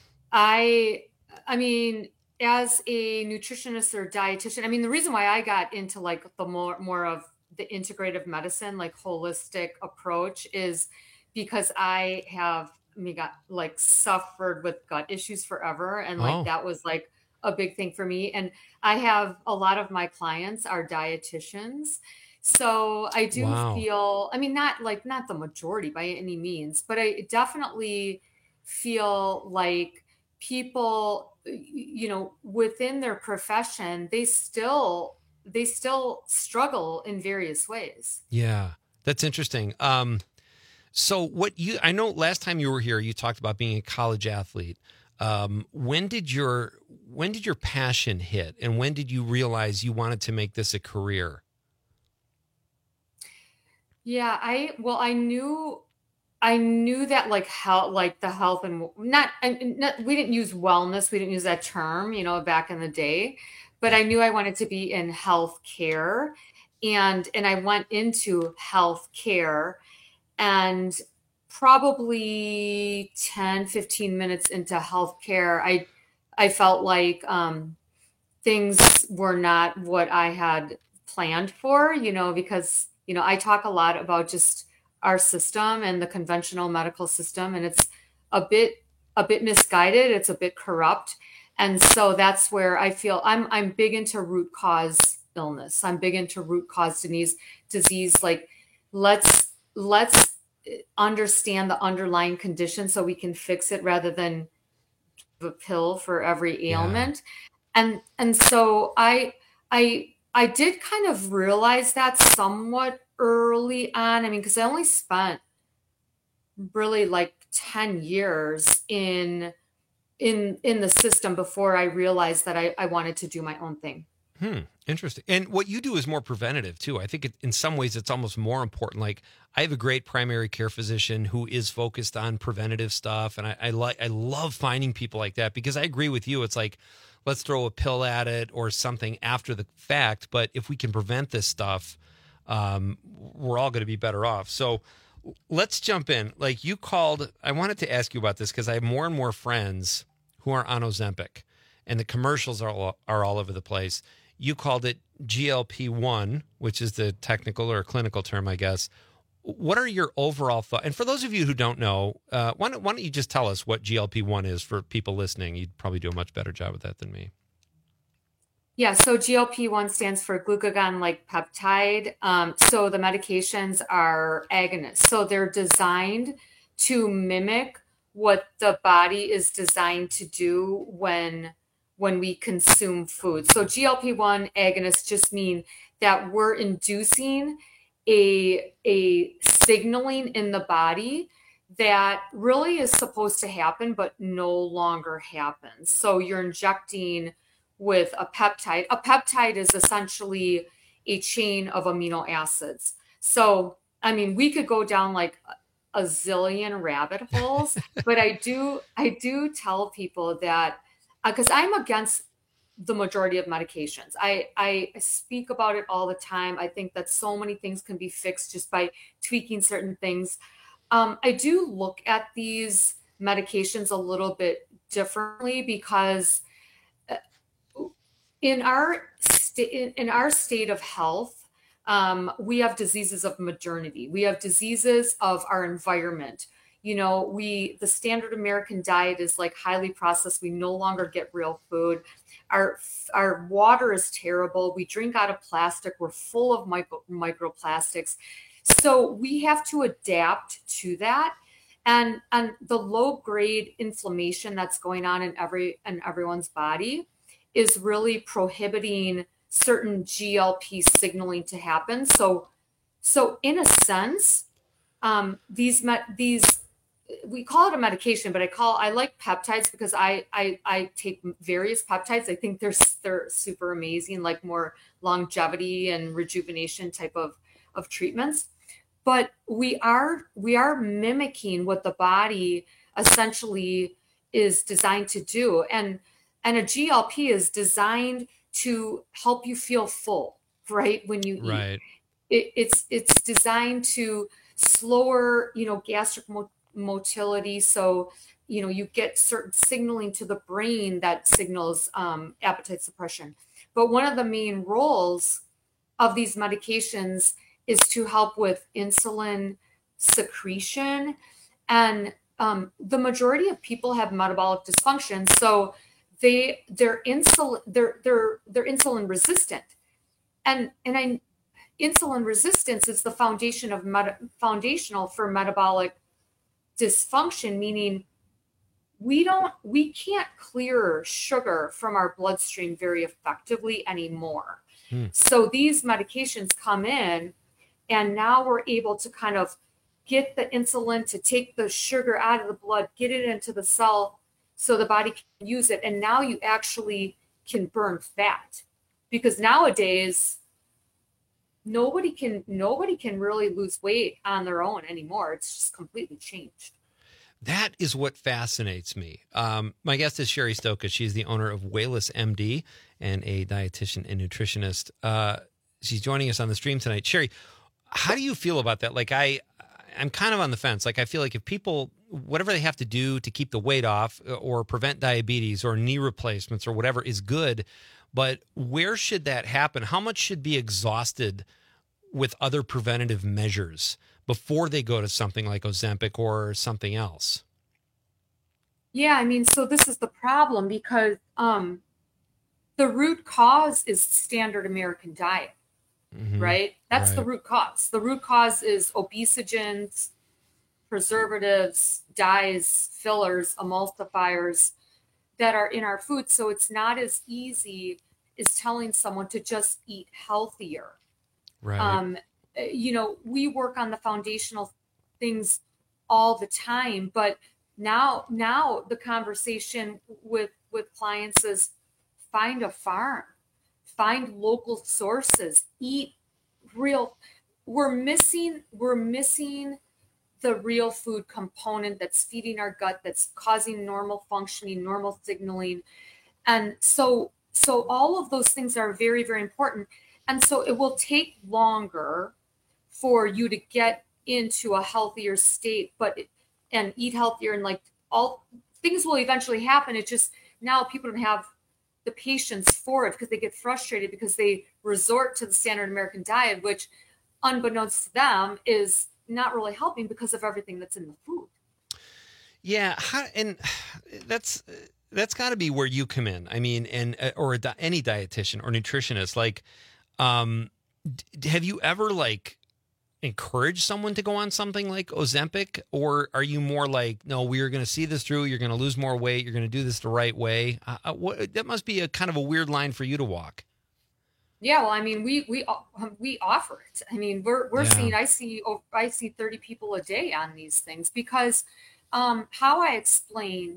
I, I mean, as a nutritionist or dietitian, I mean, the reason why I got into like the more, more of the integrative medicine, like holistic approach is because I have I mean, got like suffered with gut issues forever. And like, Oh. that was like a big thing for me. And I have a lot of my clients are dietitians. So I do Wow. feel, I mean, not like, not the majority by any means, but I definitely feel like people, y- you know, within their profession, they still, they still struggle in various ways. Yeah, that's interesting. Um, so what you, I know last time you were here, you talked about being a college athlete. Um, when did your, when did your passion hit, and when did you realize you wanted to make this a career? Yeah, I well, I knew I knew that like health, like the health and not, and not we didn't use wellness, we didn't use that term, you know, back in the day, but I knew I wanted to be in health care, and and I went into health care, and probably ten, fifteen minutes into healthcare, I I felt like um, things were not what I had planned for, you know, because, you know, I talk a lot about just our system and the conventional medical system, and it's a bit a bit misguided, it's a bit corrupt. And so that's where I feel I'm I'm big into root cause illness. I'm big into root cause disease disease. Like let's let's understand the underlying condition so we can fix it rather than give a pill for every ailment. And and so I I I did kind of realize that somewhat early on. I mean, because I only spent really like ten years in in in the system before I realized that I, I wanted to do my own thing. Hmm. Interesting. And what you do is more preventative too. I think it, in some ways it's almost more important. Like I have a great primary care physician who is focused on preventative stuff. And I, I like, I love finding people like that because I agree with you. It's like, let's throw a pill at it or something after the fact. But if we can prevent this stuff, um, we're all going to be better off. So let's jump in. Like you called, I wanted to ask you about this because I have more and more friends who are on Ozempic and the commercials are all, are all over the place. You called it G L P one, which is the technical or clinical term, I guess. What are your overall thoughts? And for those of you who don't know, uh, why, don't, why don't you just tell us what G L P one is for people listening? You'd probably do a much better job with that than me. Yeah, so G L P one stands for glucagon-like peptide. Um, so the medications are agonists. So they're designed to mimic what the body is designed to do when when we consume food. So G L P one agonists just mean that we're inducing a, a signaling in the body that really is supposed to happen, but no longer happens. So you're injecting with a peptide. A peptide is essentially a chain of amino acids. So, I mean, we could go down like a zillion rabbit holes, but I do, I do tell people that because uh, I'm against the majority of medications. I, I speak about it all the time. I think that so many things can be fixed just by tweaking certain things. Um, I do look at these medications a little bit differently because in our st- in our state of health, um, we have diseases of modernity. We have diseases of our environment. You know, we, the standard American diet is like highly processed. We no longer get real food. Our, our water is terrible. We drink out of plastic. We're full of micro, microplastics. So we have to adapt to that. And, and the low grade inflammation that's going on in every, in everyone's body is really prohibiting certain G L P signaling to happen. So, so in a sense, um, these, met, these, we call it a medication, but I call, I like peptides because I, I, I take various peptides. I think they're, they're super amazing, like more longevity and rejuvenation type of, of treatments. But we are, we are mimicking what the body essentially is designed to do. And, and a G L P is designed to help you feel full, right? When you right. eat, it, it's, it's designed to slower, you know, gastric mo- motility. So, you know, you get certain signaling to the brain that signals um, appetite suppression. But one of the main roles of these medications is to help with insulin secretion. And um, the majority of people have metabolic dysfunction. So they, they're insulin, they're, they're, they're insulin resistant. And, and I, insulin resistance is the foundation of meta, foundational for metabolic dysfunction, meaning we don't, we can't clear sugar from our bloodstream very effectively anymore. Hmm. So these medications come in and now we're able to kind of get the insulin to take the sugar out of the blood, get it into the cell so the body can use it. And now you actually can burn fat because nowadays nobody can nobody can really lose weight on their own anymore. It's just completely changed. That is what fascinates me. Um, my guest is Sherry Stoka. She's the owner of Wayless M D and a dietitian and nutritionist. Uh, she's joining us on the stream tonight. Sherry, how do you feel about that? Like I, I'm kind of on the fence. Like I feel like if people, whatever they have to do to keep the weight off or prevent diabetes or knee replacements or whatever is good. But where should that happen? How much should be exhausted with other preventative measures before they go to something like Ozempic or something else? Yeah, I mean, so this is the problem because um, the root cause is standard American diet, mm-hmm. right? That's right. The root cause. The root cause is obesogens, preservatives, dyes, fillers, emulsifiers that are in our food. So it's not as easy is telling someone to just eat healthier. Right. Um, you know, we work on the foundational things all the time, but now, now the conversation with, with clients is find a farm, find local sources, eat real. We're missing, we're missing the real food component that's feeding our gut, that's causing normal functioning, normal signaling. And so, so all of those things are very, very important. And so it will take longer for you to get into a healthier state, but, and eat healthier, and like all things will eventually happen. It just, now people don't have the patience for it because they get frustrated because they resort to the standard American diet, which unbeknownst to them is not really helping because of everything that's in the food. Yeah. How, and that's, that's got to be where you come in. I mean, and, or a, any dietitian or nutritionist, like, um, have you ever like encouraged someone to go on something like Ozempic, or are you more like, no, we are going to see this through. You're going to lose more weight. You're going to do this the right way. Uh, what, that must be a kind of a weird line for you to walk. Yeah, well, I mean, we we we offer it. I mean, we're we're Yeah. seeing. I see oh, I see thirty people a day on these things because um, how I explain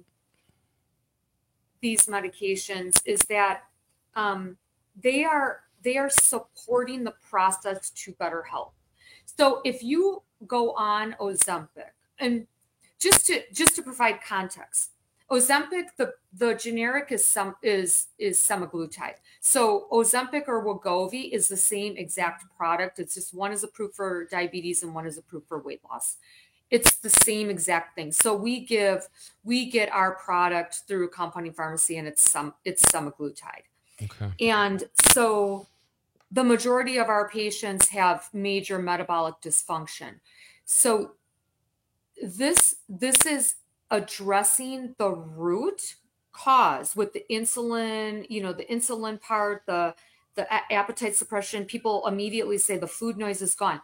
these medications is that um, they are they are supporting the process to better health. So if you go on Ozempic, and just to just to provide context, Ozempic, the, the generic is some is is semaglutide. So Ozempic or Wegovy is the same exact product. It's just one is approved for diabetes and one is approved for weight loss. It's the same exact thing. So we give we get our product through a compounding pharmacy, and it's some it's semaglutide. Okay. And so the majority of our patients have major metabolic dysfunction. So this this is addressing the root cause with the insulin, you know, the insulin part, the the a- appetite suppression. People immediately say the food noise is gone.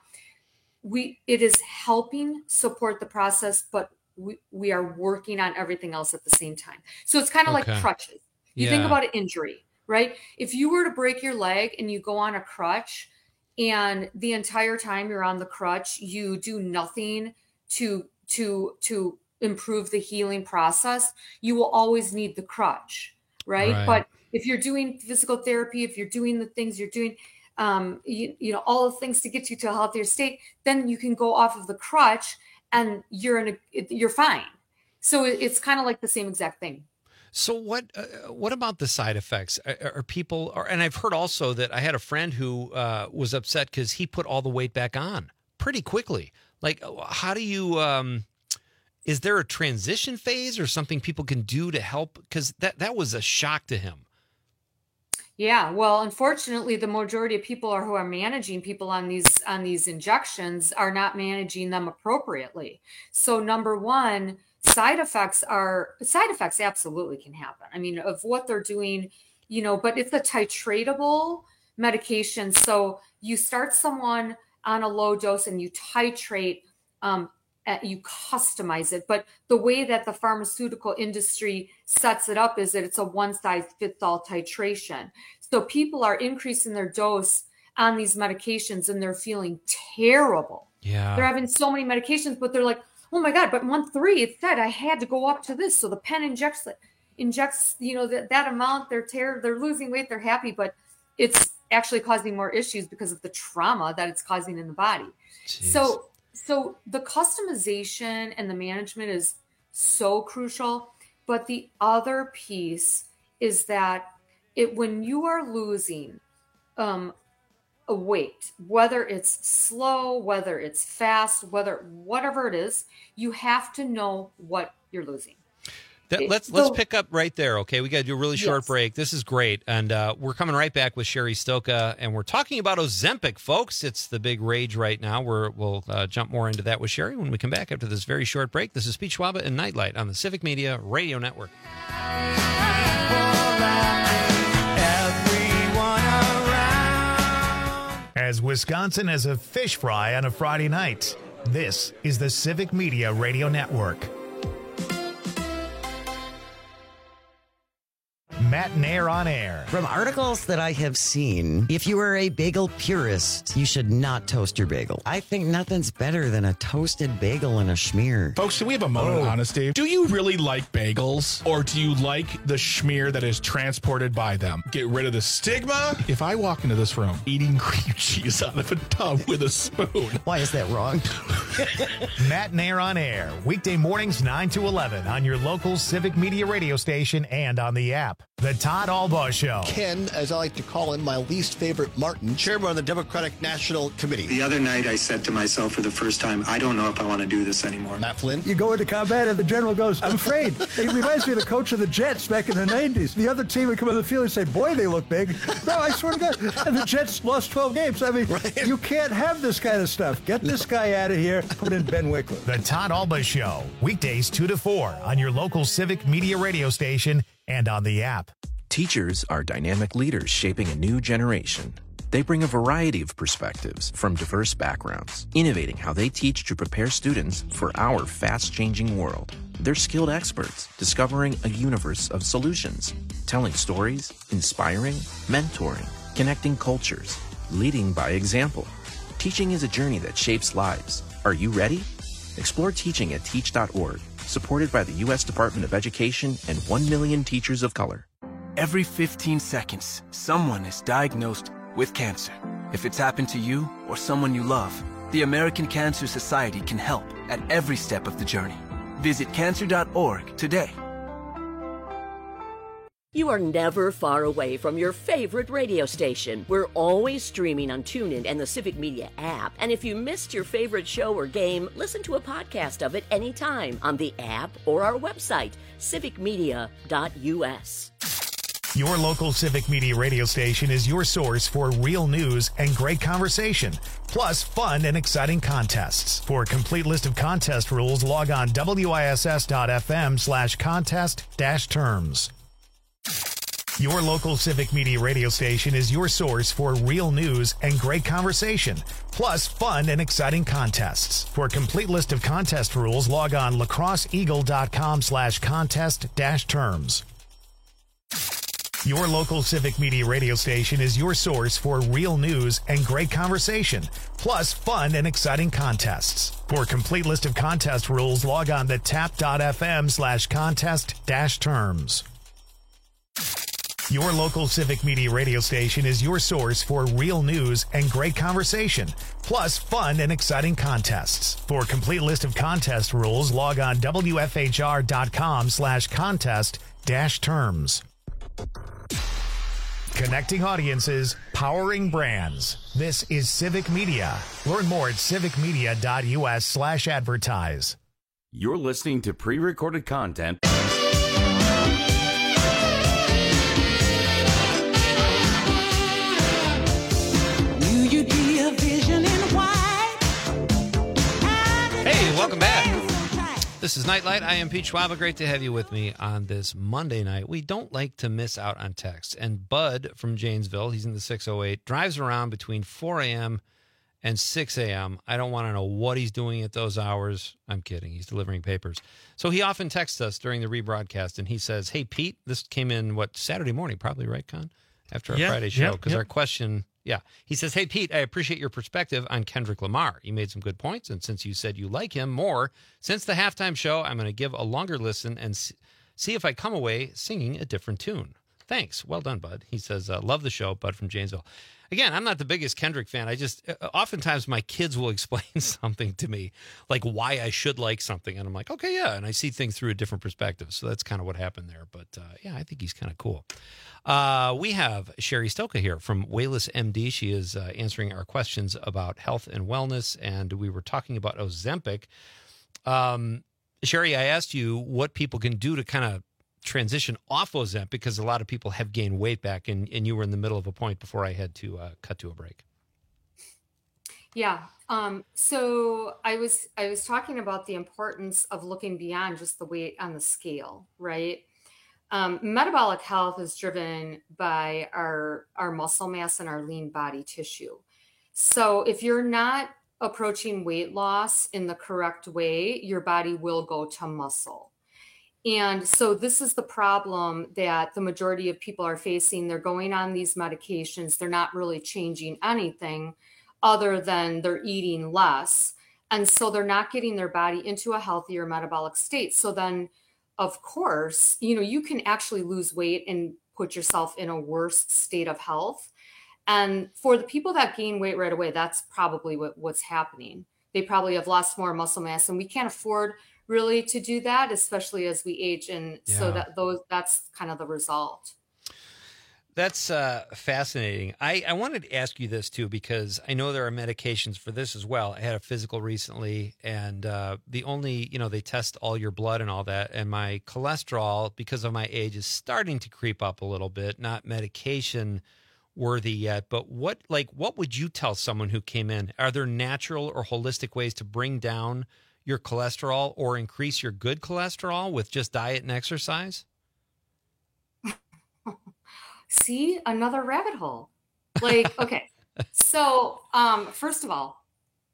We it is helping support the process, but we, we are working on everything else at the same time. So it's kind of Okay. like crutches. You think Yeah. about an injury, right? If you were to break your leg and you go on a crutch, and the entire time you're on the crutch, you do nothing to to to improve the healing process, you will always need the crutch, right? Right. But if you're doing physical therapy, if you're doing the things you're doing, um, you, you know, all the things to get you to a healthier state, then you can go off of the crutch and you're in a, you're fine. So it- it's kind of like the same exact thing. So what uh, what about the side effects? Are, are people, are, and I've heard also that I had a friend who uh, was upset because he put all the weight back on pretty quickly. Like, how do you, um, is there a transition phase or something people can do to help? Because that, that was a shock to him. Yeah, well, unfortunately, the majority of people are who are managing people on these on these injections are not managing them appropriately. So number one, side effects are side effects absolutely can happen. I mean, of what they're doing, you know, but it's a titratable medication. So you start someone on a low dose and you titrate, um, at, you customize it. But the way that the pharmaceutical industry sets it up is that it's a one size fits all titration. So people are increasing their dose on these medications and they're feeling terrible. Yeah. They're having so many medications, but they're like, oh my God, but month three, it said I had to go up to this. So the pen injects it, injects, you know, that, that amount, they're ter- they're losing weight, they're happy, but it's actually causing more issues because of the trauma that it's causing in the body. Jeez. So, so the customization and the management is so crucial. But the other piece is that it, when you are losing, um, a weight, whether it's slow, whether it's fast, whether whatever it is, you have to know what you're losing. That, It- let's so- let's pick up right there, okay? We got to do a really short Yes. break. This is great, and uh, we're coming right back with Sherry Stoka, and we're talking about Ozempic, folks. It's the big rage right now. We're, we'll uh, jump more into that with Sherry when we come back after this very short break. This is Pete Schwaba and Nightlight on the Civic Media Radio Network. As Wisconsin as a fish fry on a Friday night, this is the Civic Media Radio Network. Matt Nair on Air. From articles that I have seen, if you are a bagel purist, you should not toast your bagel. I think nothing's better than a toasted bagel and a schmear. Folks, can we have a moment Oh. of honesty? Do you really like bagels, or do you like the schmear that is transported by them? Get rid of the stigma. If I walk into this room eating cream cheese out of a tub with a spoon. Why is that wrong? Matt Nair on Air, weekday mornings nine to eleven on your local Civic Media radio station and on the app. The Todd Albaugh Show. Ken, as I like to call him, my least favorite Martin, chairman of the Democratic National Committee. The other night I said to myself for the first time, I don't know if I want to do this anymore. Matt Flynn. You go into combat and the general goes, I'm afraid. It reminds me of the coach of the Jets back in the nineties. The other team would come on the field and say, boy, they look big. No, I swear to God. And the Jets lost twelve games. I mean, right. You can't have this kind of stuff. Get this guy out of here. Put in Ben Wickler. The Todd Albaugh Show, weekdays two to four on your local Civic Media radio station and on the app. Teachers are dynamic leaders shaping a new generation. They bring a variety of perspectives from diverse backgrounds, innovating how they teach to prepare students for our fast-changing world. They're skilled experts, discovering a universe of solutions, telling stories, inspiring, mentoring, connecting cultures, leading by example. Teaching is a journey that shapes lives. Are you ready? Explore teaching at teach dot org, supported by the U S Department of Education and one million teachers of color. Every fifteen seconds, someone is diagnosed with cancer. If it's happened to you or someone you love, the American Cancer Society can help at every step of the journey. Visit cancer dot org today. You are never far away from your favorite radio station. We're always streaming on TuneIn and the Civic Media app. And if you missed your favorite show or game, listen to a podcast of it anytime on the app or our website, civic media dot u s. Your local Civic Media radio station is your source for real news and great conversation, plus fun and exciting contests. For a complete list of contest rules, log on W I S S dot F M slash contest dash terms. Your local Civic Media radio station is your source for real news and great conversation, plus fun and exciting contests. For a complete list of contest rules, log on lacrosse eagle dot com slash contest dash terms. Your local Civic Media radio station is your source for real news and great conversation, plus fun and exciting contests. For a complete list of contest rules, log on to tap dot F M slash contest dash terms. Your local Civic Media radio station is your source for real news and great conversation, plus fun and exciting contests. For a complete list of contest rules, log on W F H R dot com slash contest dash terms. Connecting audiences, powering brands. This is Civic Media. Learn more at civic media dot u s slash advertise. You're listening to pre-recorded content. Hey, welcome back. This is Nightlight. I am Pete Schwab. Great to have you with me on this Monday night. We don't like to miss out on text. And Bud from Janesville, he's in the six oh eight, drives around between four a.m. and six a.m. I don't want to know what he's doing at those hours. I'm kidding. He's delivering papers. So he often texts us during the rebroadcast, and he says, hey, Pete, this came in, what, Saturday morning, probably, right, Con? After our Yeah, Friday show. yeah, Because yeah. our question... Yeah. He says, hey, Pete, I appreciate your perspective on Kendrick Lamar. You made some good points, and since you said you like him more, since the halftime show, I'm going to give a longer listen and s- see if I come away singing a different tune. Thanks. Well done, Bud. He says, uh, love the show, Bud from Janesville. Again, I'm not the biggest Kendrick fan. I just, uh, oftentimes my kids will explain something to me, like why I should like something. And I'm like, okay, yeah. And I see things through a different perspective. So that's kind of what happened there. But uh, yeah, I think he's kind of cool. Uh, we have Sherry Stoka here from Wayless M D. She is uh, answering our questions about health and wellness. And we were talking about Ozempic. Um, Sherry, I asked you what people can do to kind of transition off Ozempic, because a lot of people have gained weight back, and, and you were in the middle of a point before I had to uh, cut to a break. Yeah. Um, so I was I was talking about the importance of looking beyond just the weight on the scale, right? Um, metabolic health is driven by our our muscle mass and our lean body tissue. So if you're not approaching weight loss in the correct way, your body will go to muscle. And so this is the problem that the majority of people are facing. They're going on these medications. They're not really changing anything other than they're eating less. And so they're not getting their body into a healthier metabolic state. So then, of course, you know, you can actually lose weight and put yourself in a worse state of health. And for the people that gain weight right away, that's probably what, what's happening. They probably have lost more muscle mass, and we can't afford really to do that, especially as we age. And yeah. so that those that's kind of the result. That's uh, fascinating. I, I wanted to ask you this too, because I know there are medications for this as well. I had a physical recently, and uh, the only, you know, they test all your blood and all that. And my cholesterol, because of my age, is starting to creep up a little bit, not medication worthy yet. But what, like, what would you tell someone who came in? Are there natural or holistic ways to bring down your cholesterol or increase your good cholesterol with just diet and exercise? See, another rabbit hole. Like, okay. So, um, first of all,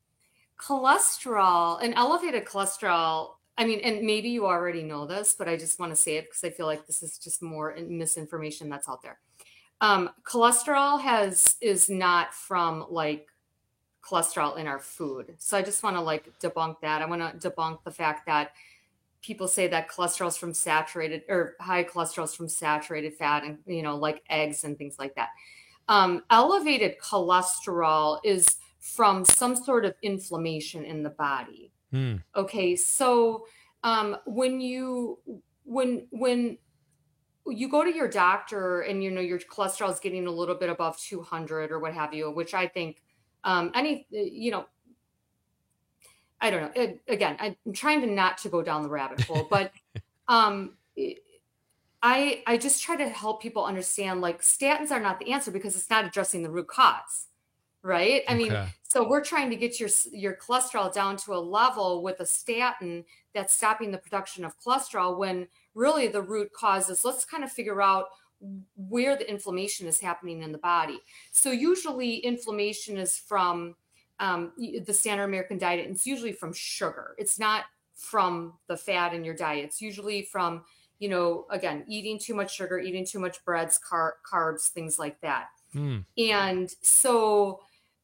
cholesterol, an elevated cholesterol, I mean, and maybe you already know this, but I just want to say it because I feel like this is just more misinformation that's out there. Um, cholesterol has, is not from like cholesterol in our food. So I just want to like debunk that. I want to debunk the fact that people say that cholesterol is from saturated or high cholesterol is from saturated fat and, you know, like eggs and things like that. Um, elevated cholesterol is from some sort of inflammation in the body. Hmm. Okay. So, um, when you, when, when you go to your doctor and, you know, your cholesterol is getting a little bit above two hundred or what have you, which I think, um, any, you know, I don't know. It, again, I'm trying to not to go down the rabbit hole, but um, I I just try to help people understand like statins are not the answer because it's not addressing the root cause, right? I okay. mean, so we're trying to get your your cholesterol down to a level with a statin that's stopping the production of cholesterol when really the root cause is let's kind of figure out where the inflammation is happening in the body. So usually inflammation is from Um, the standard American diet, and it's usually from sugar. It's not from the fat in your diet. It's usually from, you know, again, eating too much sugar, eating too much breads, car- carbs, things like that. Mm. And so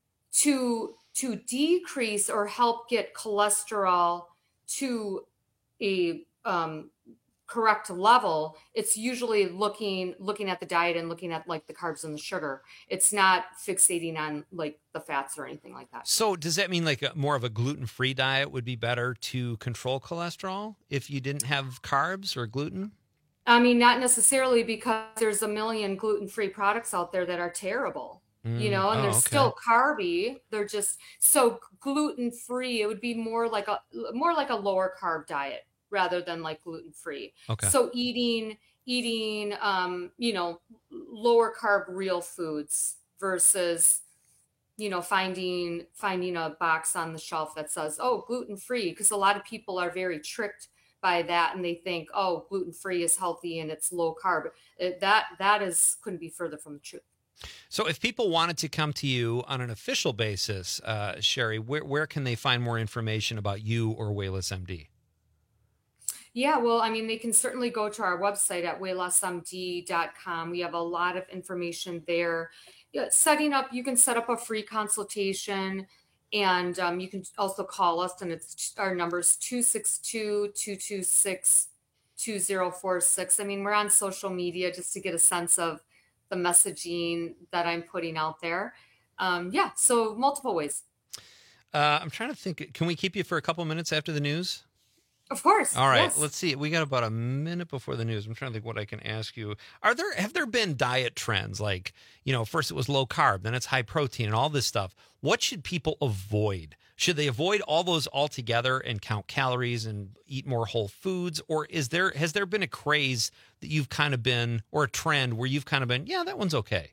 to, to decrease or help get cholesterol to a, um, correct level, it's usually looking looking at the diet and looking at like the carbs and the sugar. It's not fixating on like the fats or anything like that. So does that mean like a, more of a gluten-free diet would be better to control cholesterol if you didn't have carbs or gluten? I mean, not necessarily, because there's a million gluten-free products out there that are terrible. Mm, you know, and oh, they're okay. still carby. They're just so gluten-free. It would be more like a more like a lower carb diet rather than like gluten-free. Okay. So eating, eating, um, you know, lower carb real foods versus, you know, finding, finding a box on the shelf that says, oh, gluten-free. Because a lot of people are very tricked by that. And they think, oh, gluten-free is healthy and it's low carb. It, that, that is, couldn't be further from the truth. So if people wanted to come to you on an official basis, uh, Sherry, where, where can they find more information about you or Waylass M D? Yeah, well, I mean, they can certainly go to our website at waylass m d dot com. We have a lot of information there. Yeah, setting up, you can set up a free consultation, and um, you can also call us, and it's our number is two six two, two two six, two zero four six. I mean, we're on social media just to get a sense of the messaging that I'm putting out there. Um, yeah, so multiple ways. Uh, I'm trying to think. Can we keep you for a couple minutes after the news? Of course. All right. Yes. Let's see. We got about a minute before the news. I'm trying to think what I can ask you. Are there, have there been diet trends? Like, you know, first it was low carb, then it's high protein and all this stuff. What should people avoid? Should they avoid all those altogether and count calories and eat more whole foods? Or is there, has there been a craze that you've kind of been, or a trend where you've kind of been, yeah, that one's okay?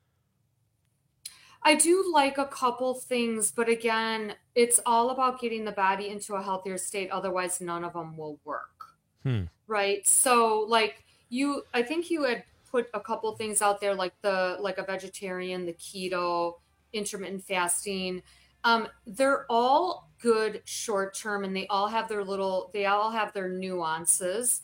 I do like a couple things, but again, it's all about getting the body into a healthier state. Otherwise, none of them will work. Hmm. Right. So like you, I think you had put a couple things out there, like the, like a vegetarian, the keto, intermittent fasting. Um, they're all good short-term, and they all have their little, they all have their nuances.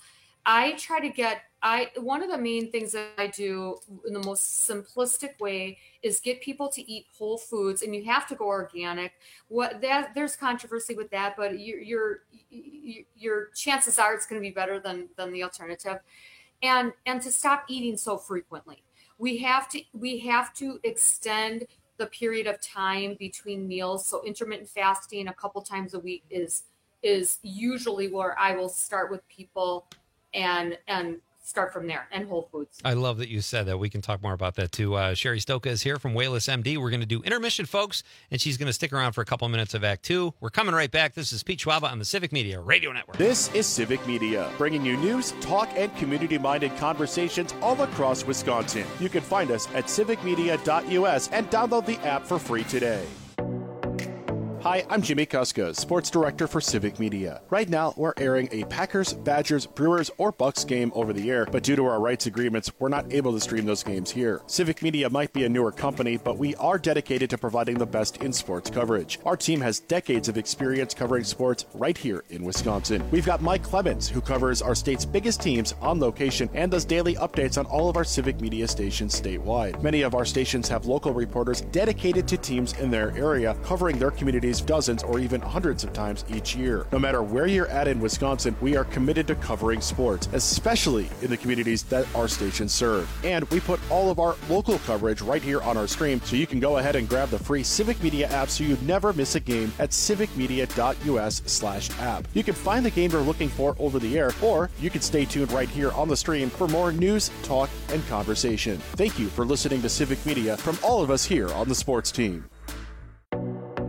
I try to get, I one of the main things that I do in the most simplistic way is get people to eat whole foods, and you have to go organic. What that there's controversy with that, but your your your chances are it's going to be better than than the alternative, and and to stop eating so frequently. We have to we have to extend the period of time between meals. So intermittent fasting a couple times a week is is usually where I will start with people. And and start from there, and Whole Foods. I love that you said that. We can talk more about that too. Uh, Sherry Stoka is here from Wayless M D. We're going to do intermission, folks, and she's going to stick around for a couple minutes of Act Two. We're coming right back. This is Pete Schwaba on the Civic Media Radio Network. This is Civic Media, bringing you news, talk, and community-minded conversations all across Wisconsin. You can find us at civic media dot U S and download the app for free today. Hi, I'm Jimmy Kuska, Sports Director for Civic Media. Right now, we're airing a Packers, Badgers, Brewers, or Bucks game over the air, but due to our rights agreements, we're not able to stream those games here. Civic Media might be a newer company, but we are dedicated to providing the best in sports coverage. Our team has decades of experience covering sports right here in Wisconsin. We've got Mike Clemens, who covers our state's biggest teams on location and does daily updates on all of our Civic Media stations statewide. Many of our stations have local reporters dedicated to teams in their area, covering their communities dozens or even hundreds of times each year. No matter where you're at in Wisconsin, we are committed to covering sports, especially in the communities that our stations serve. And we put all of our local coverage right here on our stream, so you can go ahead and grab the free Civic Media app so you never miss a game at civic media dot U S slash app. You can find the game you're looking for over the air, or you can stay tuned right here on the stream for more news, talk, and conversation. Thank you for listening to Civic Media from all of us here on the sports team.